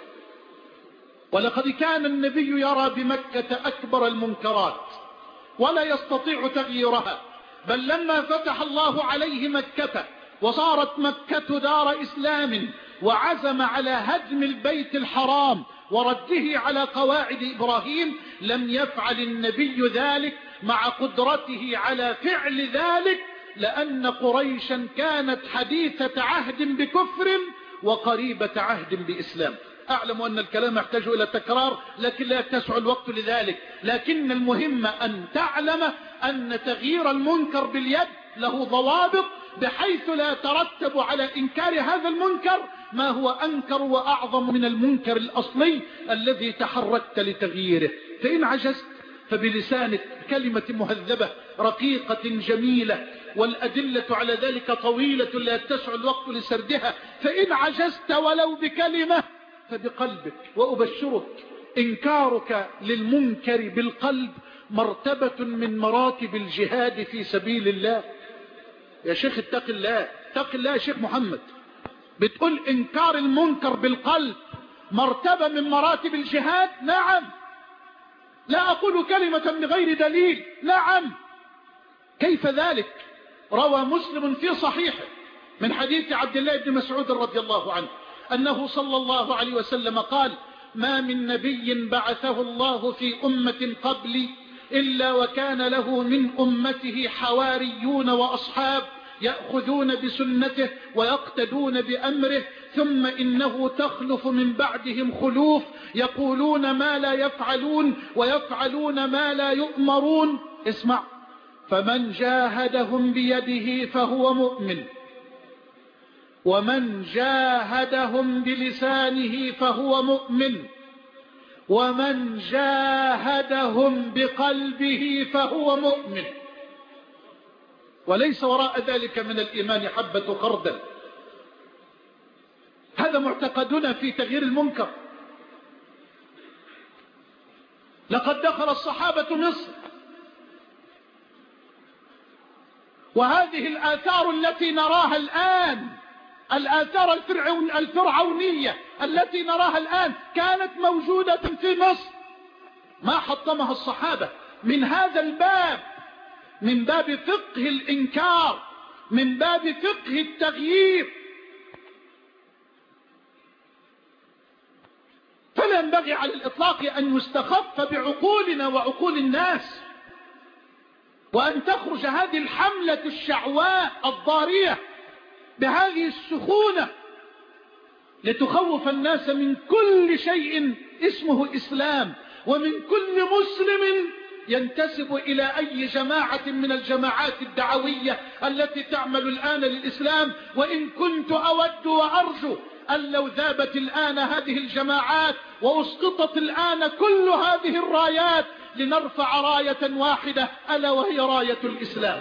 ولقد كان النبي يرى بمكة أكبر المنكرات ولا يستطيع تغييرها، بل لما فتح الله عليه مكة وصارت مكة دار إسلام وعزم على هدم البيت الحرام ورده على قواعد إبراهيم، لم يفعل النبي ذلك مع قدرته على فعل ذلك، لأن قريشا كانت حديثة عهد بكفر وقريبة عهد بإسلام. أعلم أن الكلام يحتاج إلى تكرار، لكن لا يتسع الوقت لذلك. لكن المهم أن تعلم أن تغيير المنكر باليد له ضوابط، بحيث لا يترتب على إنكار هذا المنكر ما هو أنكر وأعظم من المنكر الأصلي الذي تحركت لتغييره. فإن عجزت فبلسانك كلمة مهذبة رقيقة جميلة، والأدلة على ذلك طويلة لا يتسع الوقت لسردها. فإن عجزت ولو بكلمة فبقلبك، وأبشرك إنكارك للمنكر بالقلب مرتبة من مراتب الجهاد في سبيل الله. يا شيخ اتق الله، اتق الله يا شيخ محمد. بتقول إنكار المنكر بالقلب مرتبة من مراتب الجهاد؟ نعم. لا أقول كلمة بغير دليل، نعم. كيف ذلك؟ روى مسلم في صحيحه من حديث عبد الله بن مسعود رضي الله عنه أنه صلى الله عليه وسلم قال: ما من نبي بعثه الله في أمة قبلي إلا وكان له من أمته حواريون وأصحاب يأخذون بسنته ويقتدون بأمره، ثم إنه تخلف من بعدهم خلوف يقولون ما لا يفعلون ويفعلون ما لا يؤمرون. اسمع: فمن جاهدهم بيده فهو مؤمن، ومن جاهدهم بلسانه فهو مؤمن، ومن جاهدهم بقلبه فهو مؤمن، وليس وراء ذلك من الإيمان حبة خردل. هذا معتقدنا في تغيير المنكر. لقد دخل الصحابة مصر، وهذه الآثار التي نراها الآن، الآثار الفرعون الفرعونية التي نراها الآن، كانت موجودة في مصر. ما حطمها الصحابة من هذا الباب، من باب فقه الإنكار، من باب فقه التغيير. فلا ينبغي على الإطلاق أن يستخف بعقولنا وعقول الناس، وأن تخرج هذه الحملة الشعواء الضارية بهذه السخونة لتخوف الناس من كل شيء اسمه إسلام، ومن كل مسلم ينتسب إلى أي جماعة من الجماعات الدعوية التي تعمل الآن للإسلام. وإن كنت أود وأرجو أن لو ذابت الآن هذه الجماعات وأسقطت الآن كل هذه الرايات لنرفع راية واحدة ألا وهي راية الإسلام.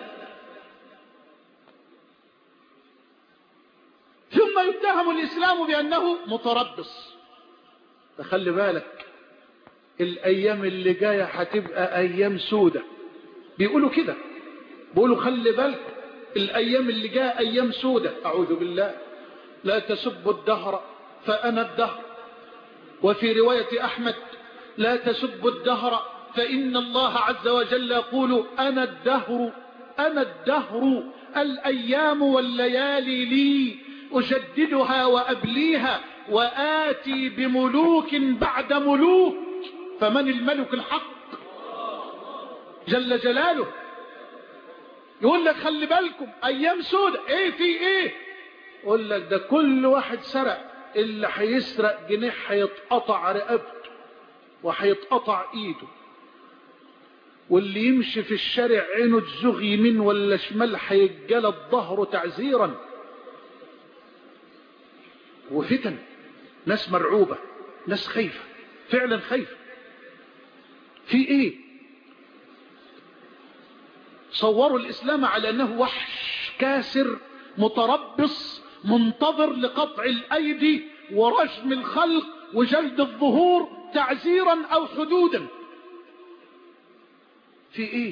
ثم يتهم الإسلام بأنه متربص. فخلي بالك الأيام اللي جاية هتبقى أيام سودة، بيقولوا كده، بيقولوا خلي بالك الأيام اللي جاية أيام سودة. أعوذ بالله، لا تسبوا الدهر فأنا الدهر. وفي رواية أحمد لا تسبوا الدهر فإن الله عز وجل يقول أنا الدهر أنا الدهر الأيام والليالي لي أجددها وأبليها وآتي بملوك بعد ملوك. فمن الملك الحق جل جلاله؟ يقول لك خلي بالكم أيام سودة. إيه في إيه؟ يقول لك ده كل واحد سرق، اللي هيسرق جنيه هيتقطع رقبته وهيتقطع إيده، واللي يمشي في الشارع عينه تزغ يمين ولا شمال هيتجلد ظهره تعزيرا. وفتن، ناس مرعوبة، ناس خايفة، فعلا خايفة. في ايه؟ صوروا الإسلام على أنه وحش كاسر متربص منتظر لقطع الأيدي ورجم الخلق وجلد الظهور تعزيرا أو حدودا. في ايه؟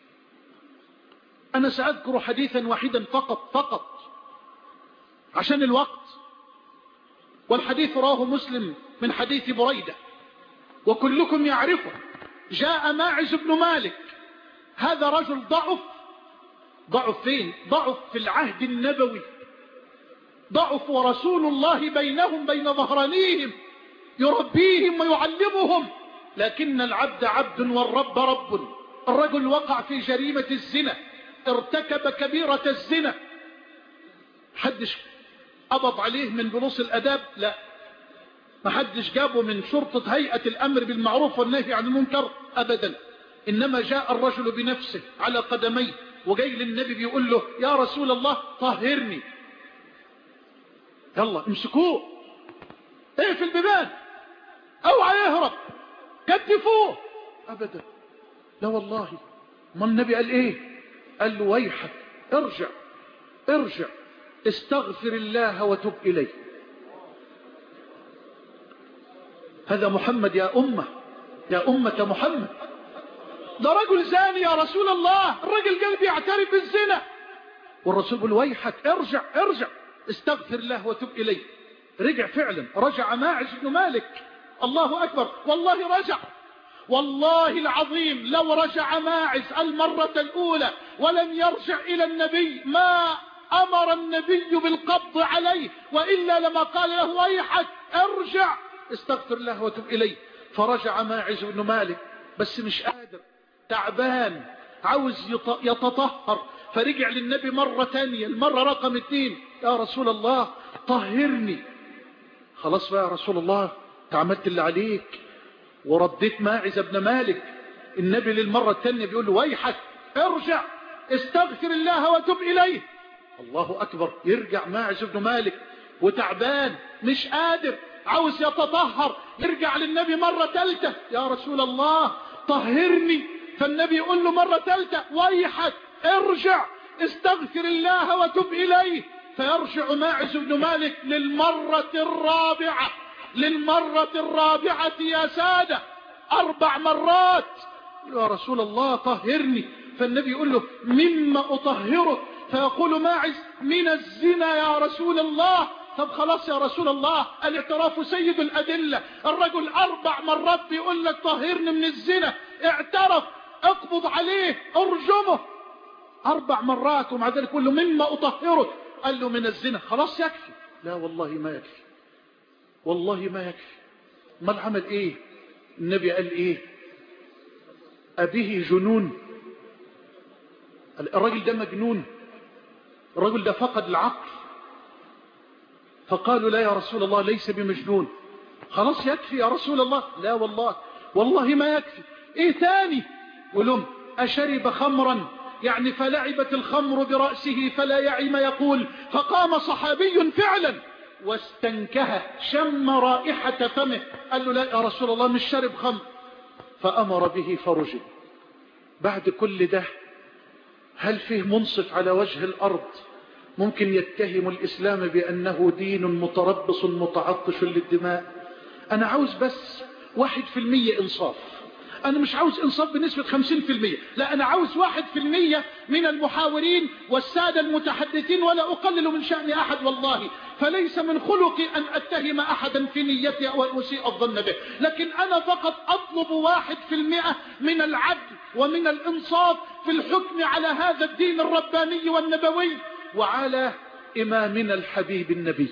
أنا سأذكر حديثا واحدا فقط فقط عشان الوقت، والحديث رواه مسلم من حديث بريدة وكلكم يعرفه. جاء ماعز بن مالك، هذا رجل ضعف. ضعف فين؟ ضعف في العهد النبوي، ضعف ورسول الله بينهم بين ظهرانيهم يربيهم ويعلمهم، لكن العبد عبد والرب رب. الرجل وقع في جريمة الزنا، ارتكب كبيرة الزنا، حدش قبض عليه من بلوص الأداب، لا، ما حدش جابه من شرطة هيئة الأمر بالمعروف والنهي عن المنكر أبدا، إنما جاء الرجل بنفسه على قدميه وجاي للنبي بيقول له يا رسول الله طهرني. يلا امسكوه، اقفل البيبان، اوعى يهرب، كتفوه. أبدا، لا والله. ما النبي قال ايه؟ قال له ويحك ارجع ارجع استغفر الله وتب إليه. هذا محمد يا أمة، يا أمة محمد. ده رجل زاني يا رسول الله، الرجل قلبي يعترف بالزنا، والرسول يقول ويحك ارجع ارجع استغفر الله وتب إليه. رجع فعلا، رجع ماعز بن مالك. الله أكبر، والله رجع، والله العظيم لو رجع ماعز المرة الأولى ولم يرجع إلى النبي ما أمر النبي بالقبض عليه، وإلا لما قال له ويحك ارجع استغفر الله وتب إليه. فرجع ماعز بن مالك، بس مش قادر، تعبان، عاوز يتطهر. فرجع للنبي مرة تانية، المرة رقم اتنين، يا رسول الله طهرني. خلاص بقى يا رسول الله، تعملت اللي عليك ورديت ماعز بن مالك. النبي للمرة التانية بيقول له ويحك ارجع استغفر الله وتب إليه. الله أكبر، يرجع ماعز بن مالك وتعبان مش قادر، عاوز يتطهر. يرجع للنبي مرة ثالثة، يا رسول الله طهرني. فالنبي يقول له مرة ثالثة ويحك ارجع استغفر الله وتب إليه. فيرجع ماعز بن مالك للمرة الرابعة، للمرة الرابعة يا سادة، أربع مرات يا رسول الله طهرني. فالنبي يقول له مما أطهرك؟ فيقول ماعز من الزنا يا رسول الله. طب خلاص يا رسول الله، الاعتراف سيد الأدلة، الرجل أربع مرات بيقول لك طهرني من الزنا، اعترف، اقبض عليه، ارجمه أربع مرات، ومع ذلك يقول له مما أطهرك؟ قال له من الزنا. خلاص يكفي. لا والله ما يكفي، والله ما يكفي. ما عمل ايه؟ النبي قال ايه؟ أبيه جنون؟ الرجل ده مجنون، الرجل ده فقد العقل. فقالوا لا يا رسول الله ليس بمجنون. خلاص يكفي يا رسول الله. لا والله والله ما يكفي. ايه تاني؟ ولهم أشرب خمرا يعني فلعبت الخمر برأسه فلا يعي ما يقول. فقام صحابي فعلا واستنكه، شم رائحة فمه، قال له لا يا رسول الله مش شرب خمر. فأمر به فرجه. بعد كل ده هل فيه منصف على وجه الأرض ممكن يتهم الإسلام بأنه دين متربص متعطش للدماء؟ أنا عاوز بس واحد في المية إنصاف. أنا مش عاوز إنصاف بنسبة خمسين في المية، لا أنا عاوز واحد في المية من المحاورين والسادة المتحدثين، ولا أقلل من شأن أحد والله. فليس من خلقي أن أتهم أحدا في نيتي أو أن أسيء الظن به، لكن أنا فقط أطلب واحد في المئة من العدل ومن الإنصاف في الحكم على هذا الدين الرباني والنبوي وعلى إمامنا الحبيب النبي.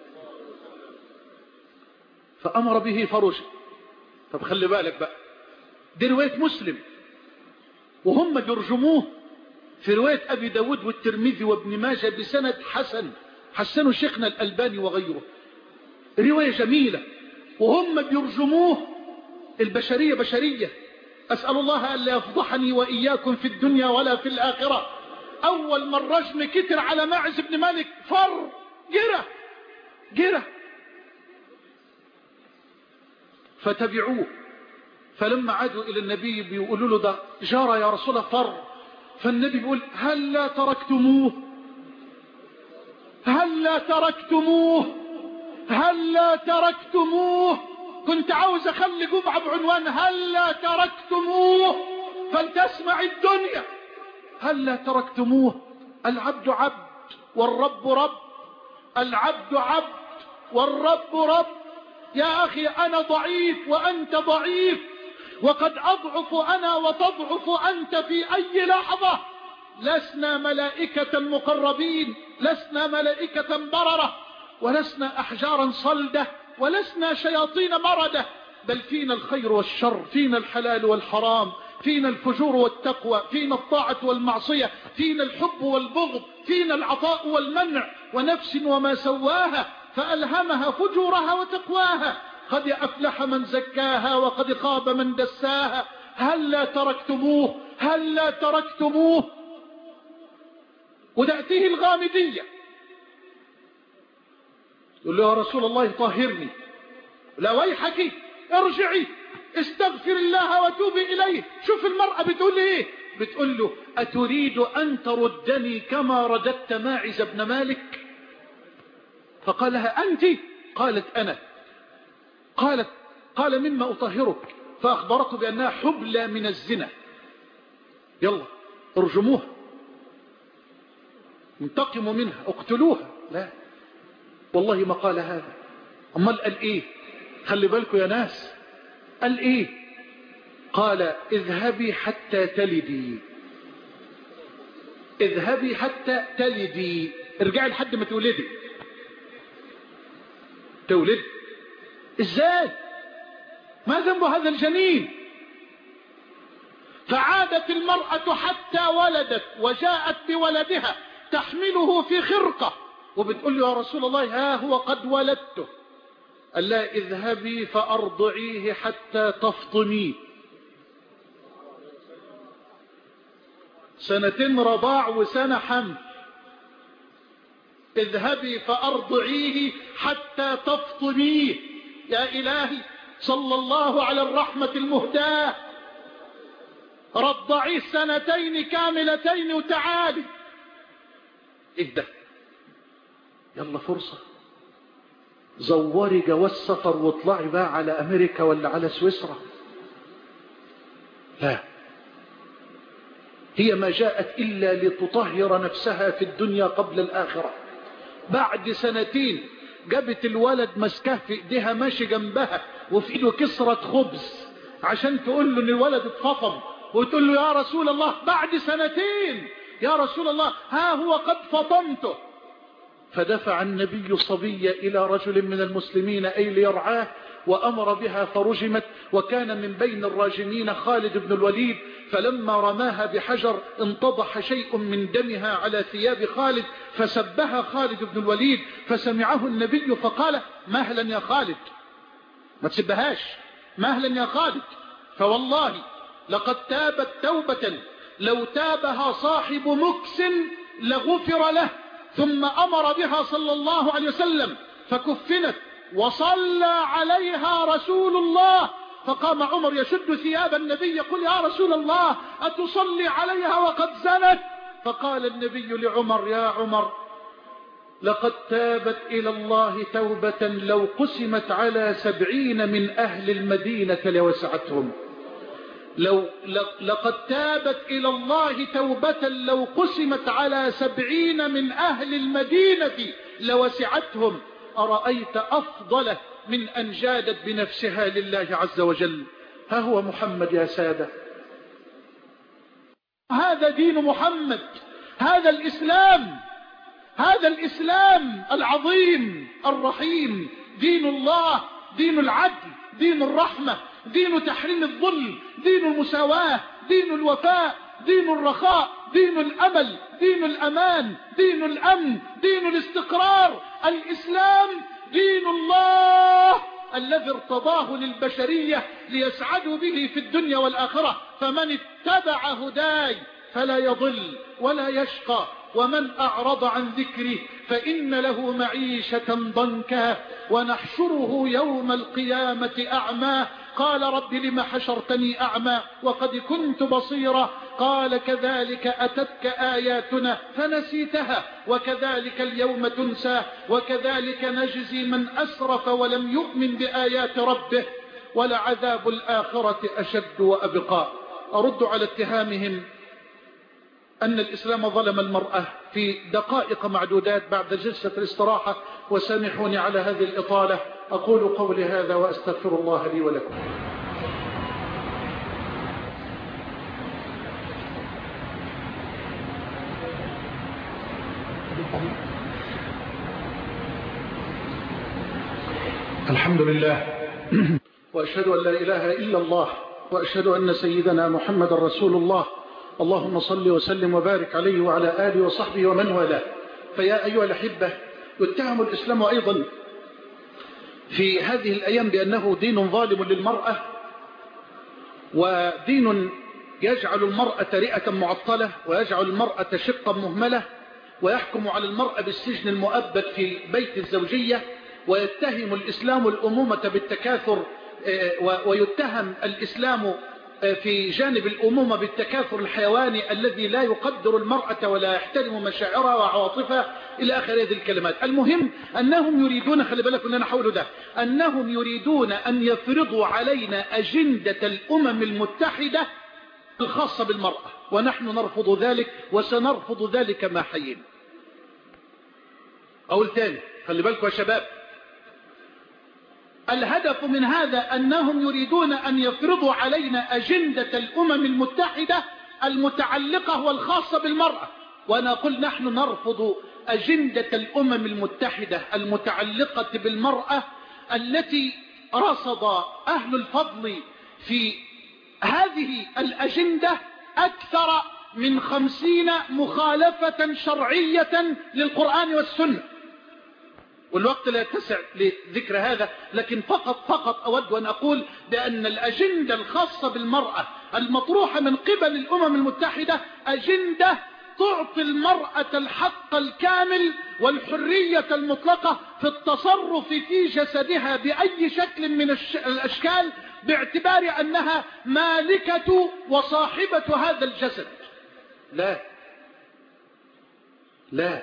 فأمر به فرجه. طب خلي بالك بقى، دي رواية مسلم وهم بيرجموه في رواية أبي داود والترمذي وابن ماجه بسند حسن، حسنه شيخنا الألباني وغيره. رواية جميلة وهم بيرجموه. البشرية بشرية، أسأل الله أن لا يفضحني وإياكم في الدنيا ولا في الآخرة. أول ما الرجم كتر على ماعز بن مالك فر جرى جرى فتبعوه. فلما عادوا إلى النبي بيقولوا له ده جرى يا رسول الله فر. فالنبي بيقول هل لا تركتموه هل لا تركتموه هل لا تركتموه. كنت عاوز أخلي جمعة بعنوان هل لا تركتموه فلتسمع الدنيا. هل لا تركتموه. العبد عبد والرب رب، العبد عبد والرب رب. يا أخي أنا ضعيف وأنت ضعيف، وقد أضعف أنا وتضعف أنت في أي لحظة. لسنا ملائكة مقربين، لسنا ملائكة بررة، ولسنا أحجارا صلدة، ولسنا شياطين مردة، بل فينا الخير والشر، فينا الحلال والحرام، فينا الفجور والتقوى، فينا الطاعة والمعصية، فينا الحب والبغض، فينا العطاء والمنع، ونفس وما سواها فألهمها فجورها وتقواها. قد أفلح من زكاها وقد خاب من دساها. هل لا تركتموه هل لا تركتموه. وتأتيه الغامدية يقول له يا رسول الله طهرني. لا ويحك ارجعي استغفر الله وتوبي إليه. شوف المرأة بتقول ايه، بتقول له أتريد أن تردني كما رددت ماعز بن مالك؟ فقال لها أنت؟ قالت أنا. قالت قال مما أطهرك؟ فأخبرته بأنها حبلى من الزنا. يلا ارجموها، انتقموا منها، اقتلوها. لا والله ما قال هذا. أمال قال إيه؟ خلي بالكم يا ناس، قال إيه؟ قال اذهبي حتى تلدي، اذهبي حتى تلدي، ارجعي لحد ما تولدي. تولد ازاي؟ ما ذنب هذا الجنين؟ فعادت المرأة حتى ولدت وجاءت بولدها تحمله في خرقة وبتقول له يا رسول الله ها هو قد ولدته. قال لا اذهبي فأرضعيه حتى تفطميه. سنتين رضاع وسنة حمل. اذهبي فأرضعيه حتى تفطميه. يا إلهي صلى الله على الرحمة المهداة، رضعيه سنتين كاملتين وتعالي. ايه ده؟ يلا فرصة، زوري جواز سفر واطلعي بقى على أمريكا ولا على سويسرا. لا، هي ما جاءت إلا لتطهر نفسها في الدنيا قبل الآخرة. بعد سنتين جابت الولد مسكه في ايديها ماشي جنبها وفي ايده كسرة خبز عشان تقول له ان الولد اتفطم، وتقول له يا رسول الله بعد سنتين يا رسول الله ها هو قد فطمته. فدفع النبي صبي إلى رجل من المسلمين أي ليرعاه، وأمر بها فرجمت، وكان من بين الراجمين خالد بن الوليد، فلما رماها بحجر انتضح شيء من دمها على ثياب خالد فسبها خالد بن الوليد، فسمعه النبي فقال: مهلا يا خالد، ما تسبهاش، مهلا يا خالد، فوالله لقد تابت توبة لو تابها صاحب مكس لغفر له. ثم أمر بها صلى الله عليه وسلم فكفنت، وصلى عليها رسول الله، فقام عمر يشد ثياب النبي يقول: يا رسول الله أتصلي عليها وقد زنت؟ فقال النبي لعمر: يا عمر، لقد تابت إلى الله توبة لو قسمت على سبعين من أهل المدينة لوسعتهم. لو لقد تابت إلى الله توبة لو قسمت على سبعين من أهل المدينة لوسعتهم. أرأيت أفضل من أن جادت بنفسها لله عز وجل؟ ها هو محمد يا سادة، هذا دين محمد، هذا الإسلام، هذا الإسلام العظيم الرحيم، دين الله، دين العدل، دين الرحمة، دين تحريم الظلم، دين المساواة، دين الوفاء، دين الرخاء، دين الأمل، دين الأمان، دين الأمن، دين الاستقرار. الإسلام دين الله الذي ارتضاه للبشرية ليسعدوا به في الدنيا والآخرة. فمن اتبع هداي فلا يضل ولا يشقى، ومن أعرض عن ذكري فإن له معيشة ضنكا ونحشره يوم القيامة أعمى. قال: رب لم حشرتني أعمى وقد كنت بصيرا؟ قال: كذلك أتتك آياتنا فنسيتها وكذلك اليوم تنسى وكذلك نجزي من أسرف ولم يؤمن بآيات ربه ولعذاب الآخرة أشد وأبقى. أرد على اتهامهم أن الإسلام ظلم المرأة في دقائق معدودات بعد جلسة الاستراحة، وسامحوني على هذه الإطالة. أقول قولي هذا وأستغفر الله لي ولكم. الحمد لله، وأشهد أن لا إله إلا الله، وأشهد أن سيدنا محمد رسول الله. اللهم صل وسلم وبارك عليه وعلى آله وصحبه ومن والاه. فيا أيها الأحبة، يتهم الإسلام أيضا في هذه الأيام بأنه دين ظالم للمرأة، ودين يجعل المرأة رئة معطلة، ويجعل المرأة شقا مهملة، ويحكم على المرأة بالسجن المؤبد في بيت الزوجية، ويتهم الإسلام الأمومة بالتكاثر، ويتهم الإسلام في جانب الأمومة بالتكاثر الحيواني الذي لا يقدر المرأة ولا يحترم مشاعرها وعواطفها إلى آخر هذه الكلمات. المهم أنهم يريدون، خلي بالك أن أنا حوله ده، أنهم يريدون أن يفرضوا علينا أجندة الأمم المتحدة الخاصة بالمرأة، ونحن نرفض ذلك وسنرفض ذلك ما حيينا. أقول تاني، خلي بالكم يا شباب، الهدف من هذا أنهم يريدون أن يفرضوا علينا أجندة الأمم المتحدة المتعلقة والخاصة بالمرأة، وأنا أقول نحن نرفض أجندة الأمم المتحدة المتعلقة بالمرأة التي رصد أهل الفضل في هذه الأجندة أكثر من خمسين مخالفة شرعية للقرآن والسنة، والوقت لا يتسع لذكر هذا، لكن فقط فقط أود أن أقول بأن الأجندة الخاصة بالمرأة المطروحة من قبل الأمم المتحدة أجندة تعطي المرأة الحق الكامل والحرية المطلقة في التصرف في جسدها بأي شكل من الأشكال، باعتبار أنها مالكة وصاحبة هذا الجسد. لا لا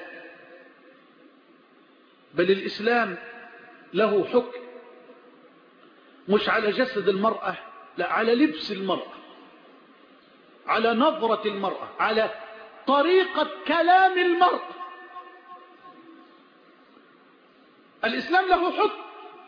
بل الإسلام له حكم مش على جسد المرأة، لا، على لبس المرأة، على نظرة المرأة، على طريقة كلام المرأة. الإسلام له حكم،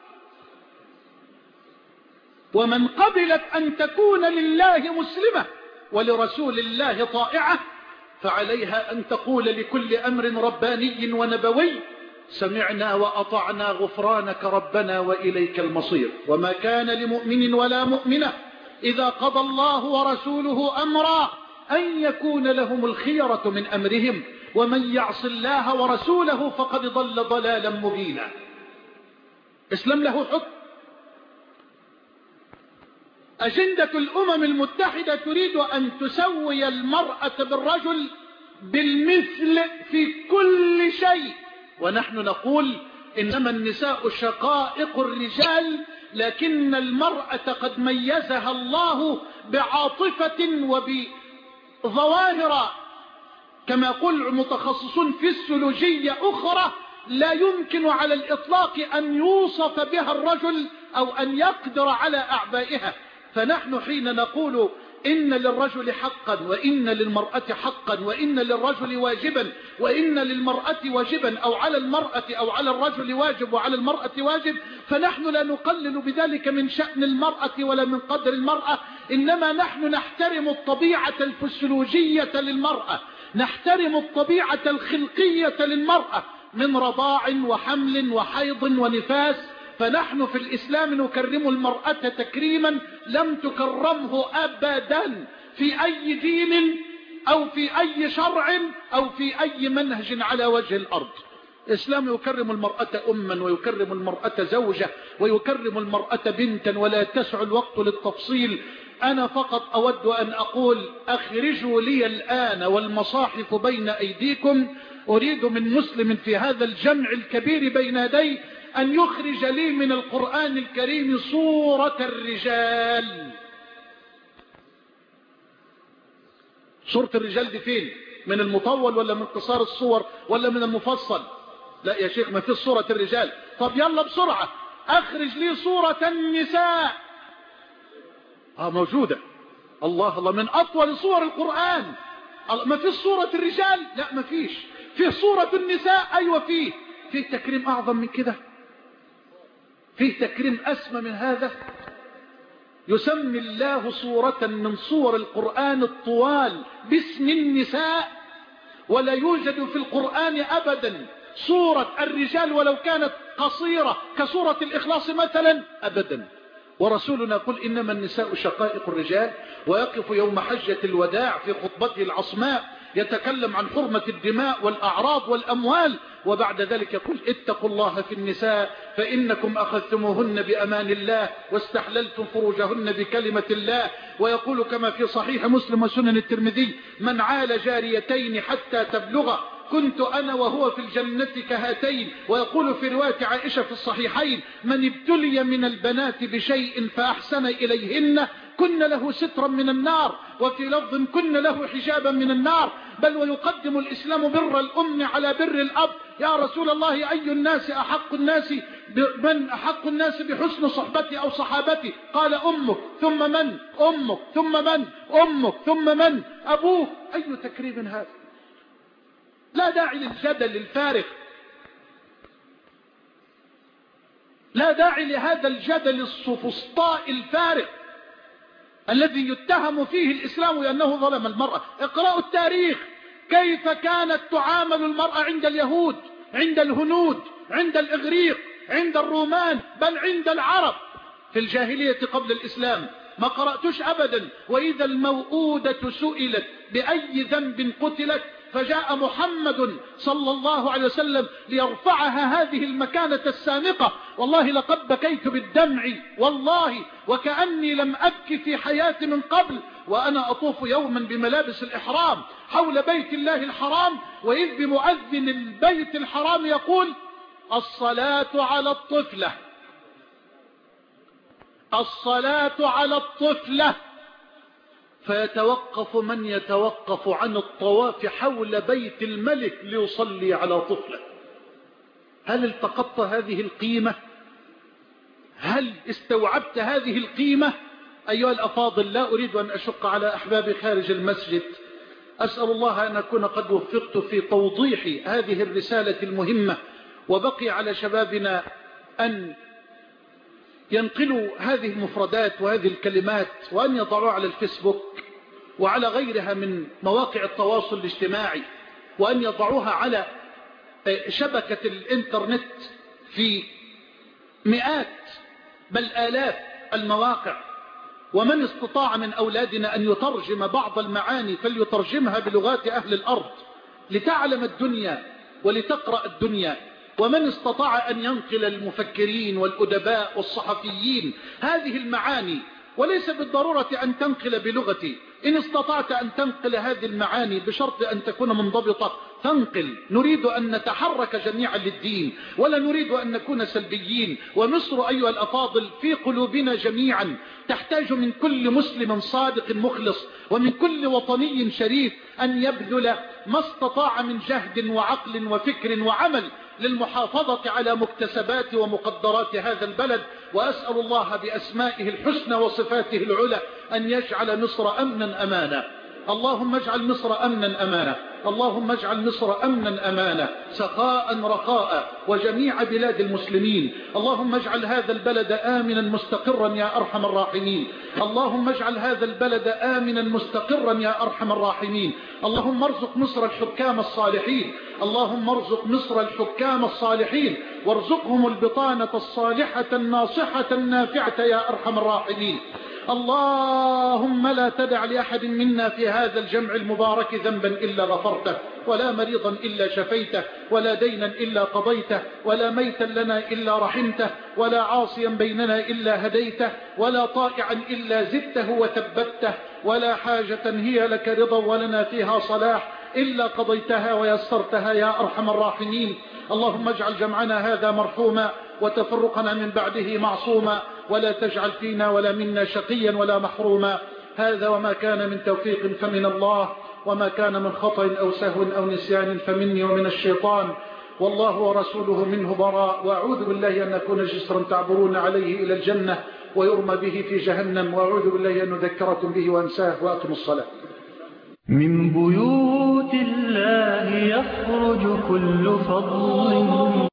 ومن قبلت أن تكون لله مسلمة ولرسول الله طائعة فعليها أن تقول لكل أمر رباني ونبوي سمعنا وأطعنا غفرانك ربنا وإليك المصير. وما كان لمؤمن ولا مؤمنة إذا قضى الله ورسوله أمرا أن يكون لهم الخيرة من أمرهم ومن يعص الله ورسوله فقد ضل ضلالا مبينا. إسلام له حكم. أجندة الأمم المتحدة تريد أن تسوي المرأة بالرجل بالمثل في كل شيء، ونحن نقول إنما النساء شقائق الرجال، لكن المرأة قد ميزها الله بعاطفة وبظواهر كما يقول متخصصون في السلوجية أخرى لا يمكن على الإطلاق أن يوصف بها الرجل أو أن يقدر على أعبائها. فنحن حين نقول إن للرجل حقا وإن للمرأة حقا وإن للرجل واجبا وإن للمرأة واجبا أو على المرأة أو على الرجل واجب وعلى المرأة واجب، فنحن لا نقلل بذلك من شأن المرأة ولا من قدر المرأة، إنما نحن نحترم الطبيعة الفسيولوجية للمرأة، نحترم الطبيعة الخلقية للمرأة من رضاع وحمل وحيض ونفاس. فنحن في الإسلام نكرم المرأة تكريما لم تكرمه أبدا في أي دين أو في أي شرع أو في أي منهج على وجه الأرض. الإسلام يكرم المرأة أما ويكرم المرأة زوجة ويكرم المرأة بنتا، ولا تسع الوقت للتفصيل. أنا فقط أود أن أقول أخرجوا لي الآن والمصاحف بين أيديكم، أريد من مسلم في هذا الجمع الكبير بين يدي أن يخرج لي من القرآن الكريم سورة الرجال. سورة الرجال دي فين؟ من المطول ولا من قصار الصور ولا من المفصل؟ لا يا شيخ ما في سورة الرجال. طب يلا بسرعة أخرج لي سورة النساء. آه موجودة. الله الله، من أطول صور القرآن. ما في سورة الرجال؟ لا ما فيش. في سورة النساء؟ أيوة فيه. في تكريم أعظم من كده؟ فيه تكريم أسمى من هذا؟ يسمي الله صورة من صور القرآن الطوال باسم النساء، ولا يوجد في القرآن أبدا صورة الرجال ولو كانت قصيرة كصورة الإخلاص مثلا أبدا. ورسولنا يقول إنما النساء شقائق الرجال، ويقف يوم حجة الوداع في خطبته العصماء يتكلم عن حرمة الدماء والأعراض والأموال، وبعد ذلك يقول اتقوا الله في النساء فإنكم أخذتموهن بأمان الله واستحللتم فروجهن بكلمة الله. ويقول كما في صحيح مسلم وسنن الترمذي من عال جاريتين حتى تبلغ كنت أنا وهو في الجنة كهاتين. ويقول في رواية عائشة في الصحيحين من ابتلي من البنات بشيء فأحسن إليهن كن له سترا من النار، وفي لفظ كن له حجابا من النار. بل ويقدم الإسلام بر الأم على بر الأب. يا رسول الله أي الناس أحق الناس من أحق الناس بحسن صحبتي أو صحابتي؟ قال أمك ثم من؟ أمك ثم من؟ أمك ثم من؟ أبوك. أي تكريم هذا؟ لا داعي للجدل الفارغ، لا داعي لهذا الجدل السفسطاء الفارغ الذي يتهم فيه الإسلام بأنه ظلم المرأة. اقرأوا التاريخ كيف كانت تعامل المرأة عند اليهود، عند الهنود، عند الإغريق، عند الرومان، بل عند العرب في الجاهلية قبل الإسلام. ما قرأتش أبدا وإذا الموءودة سئلت بأي ذنب قتلت فجاء محمد صلى الله عليه وسلم ليرفعها هذه المكانة السامقة. والله لقد بكيت بالدمع والله وكأني لم أبكي في حياتي من قبل وأنا أطوف يوما بملابس الإحرام حول بيت الله الحرام، وإذ بمؤذن البيت الحرام يقول الصلاة على الطفلة، الصلاة على الطفلة. فيتوقف من يتوقف عن الطواف حول بيت الملك ليصلي على طفلة. هل التقطت هذه القيمة؟ هل استوعبت هذه القيمة؟ أيها الأفاضل، لا أريد أن أشق على أحبابي خارج المسجد. أسأل الله أن أكون قد وفقت في توضيح هذه الرسالة المهمة، وبقي على شبابنا أن ينقلوا هذه المفردات وهذه الكلمات وأن يضعوها على الفيسبوك وعلى غيرها من مواقع التواصل الاجتماعي، وأن يضعوها على شبكة الإنترنت في مئات بل آلاف المواقع، ومن استطاع من أولادنا أن يترجم بعض المعاني فليترجمها بلغات أهل الأرض لتعلم الدنيا ولتقرأ الدنيا. ومن استطاع أن ينقل المفكرين والأدباء والصحفيين هذه المعاني، وليس بالضرورة أن تنقل بلغتي، إن استطعت أن تنقل هذه المعاني بشرط أن تكون منضبطة تنقل. نريد أن نتحرك جميعا للدين ولا نريد أن نكون سلبيين. ومصر أيها الأفاضل في قلوبنا جميعا تحتاج من كل مسلم صادق مخلص ومن كل وطني شريف أن يبذل ما استطاع من جهد وعقل وفكر وعمل للمحافظة على مكتسبات ومقدرات هذا البلد. وأسأل الله بأسمائه الحسنى وصفاته العلى أن يجعل مصر أمنا أمانا. اللهم اجعل مصر أمنا أمانا، اللهم اجعل مصر أمنا أمانا، سخاء رخاء وجميع بلاد المسلمين. اللهم اجعل هذا البلد آمنا مستقرا يا أرحم الراحمين. اللهم اجعل هذا البلد آمنا مستقرا يا أرحم الراحمين. اللهم ارزق مصر الحكام الصالحين، اللهم ارزق مصر الحكام الصالحين وارزقهم البطانة الصالحة الناصحة النافعة يا أرحم الراحمين. اللهم لا تدع لأحد منا في هذا الجمع المبارك ذنبا إلا غفرته، ولا مريضا إلا شفيته، ولا دينا إلا قضيته، ولا ميتا لنا إلا رحمته، ولا عاصيا بيننا إلا هديته، ولا طائعا إلا زدته وثبته، ولا حاجة هي لك رضا ولنا فيها صلاح إلا قضيتها ويسرتها يا أرحم الراحمين. اللهم اجعل جمعنا هذا مرحوما وتفرقنا من بعده معصوما، ولا تجعل فينا ولا منا شقيا ولا محروما. هذا وما كان من توفيق فمن الله، وما كان من خطأ أو سهو أو نسيان فمني ومن الشيطان، والله ورسوله منه براء. وأعوذ بالله أن نكون جسرا تعبرون عليه إلى الجنة ويرمى به في جهنم، وأعوذ بالله أن نذكركم به وأنساه. وأقم الصلاة. من بيوت الله يخرج كل فضل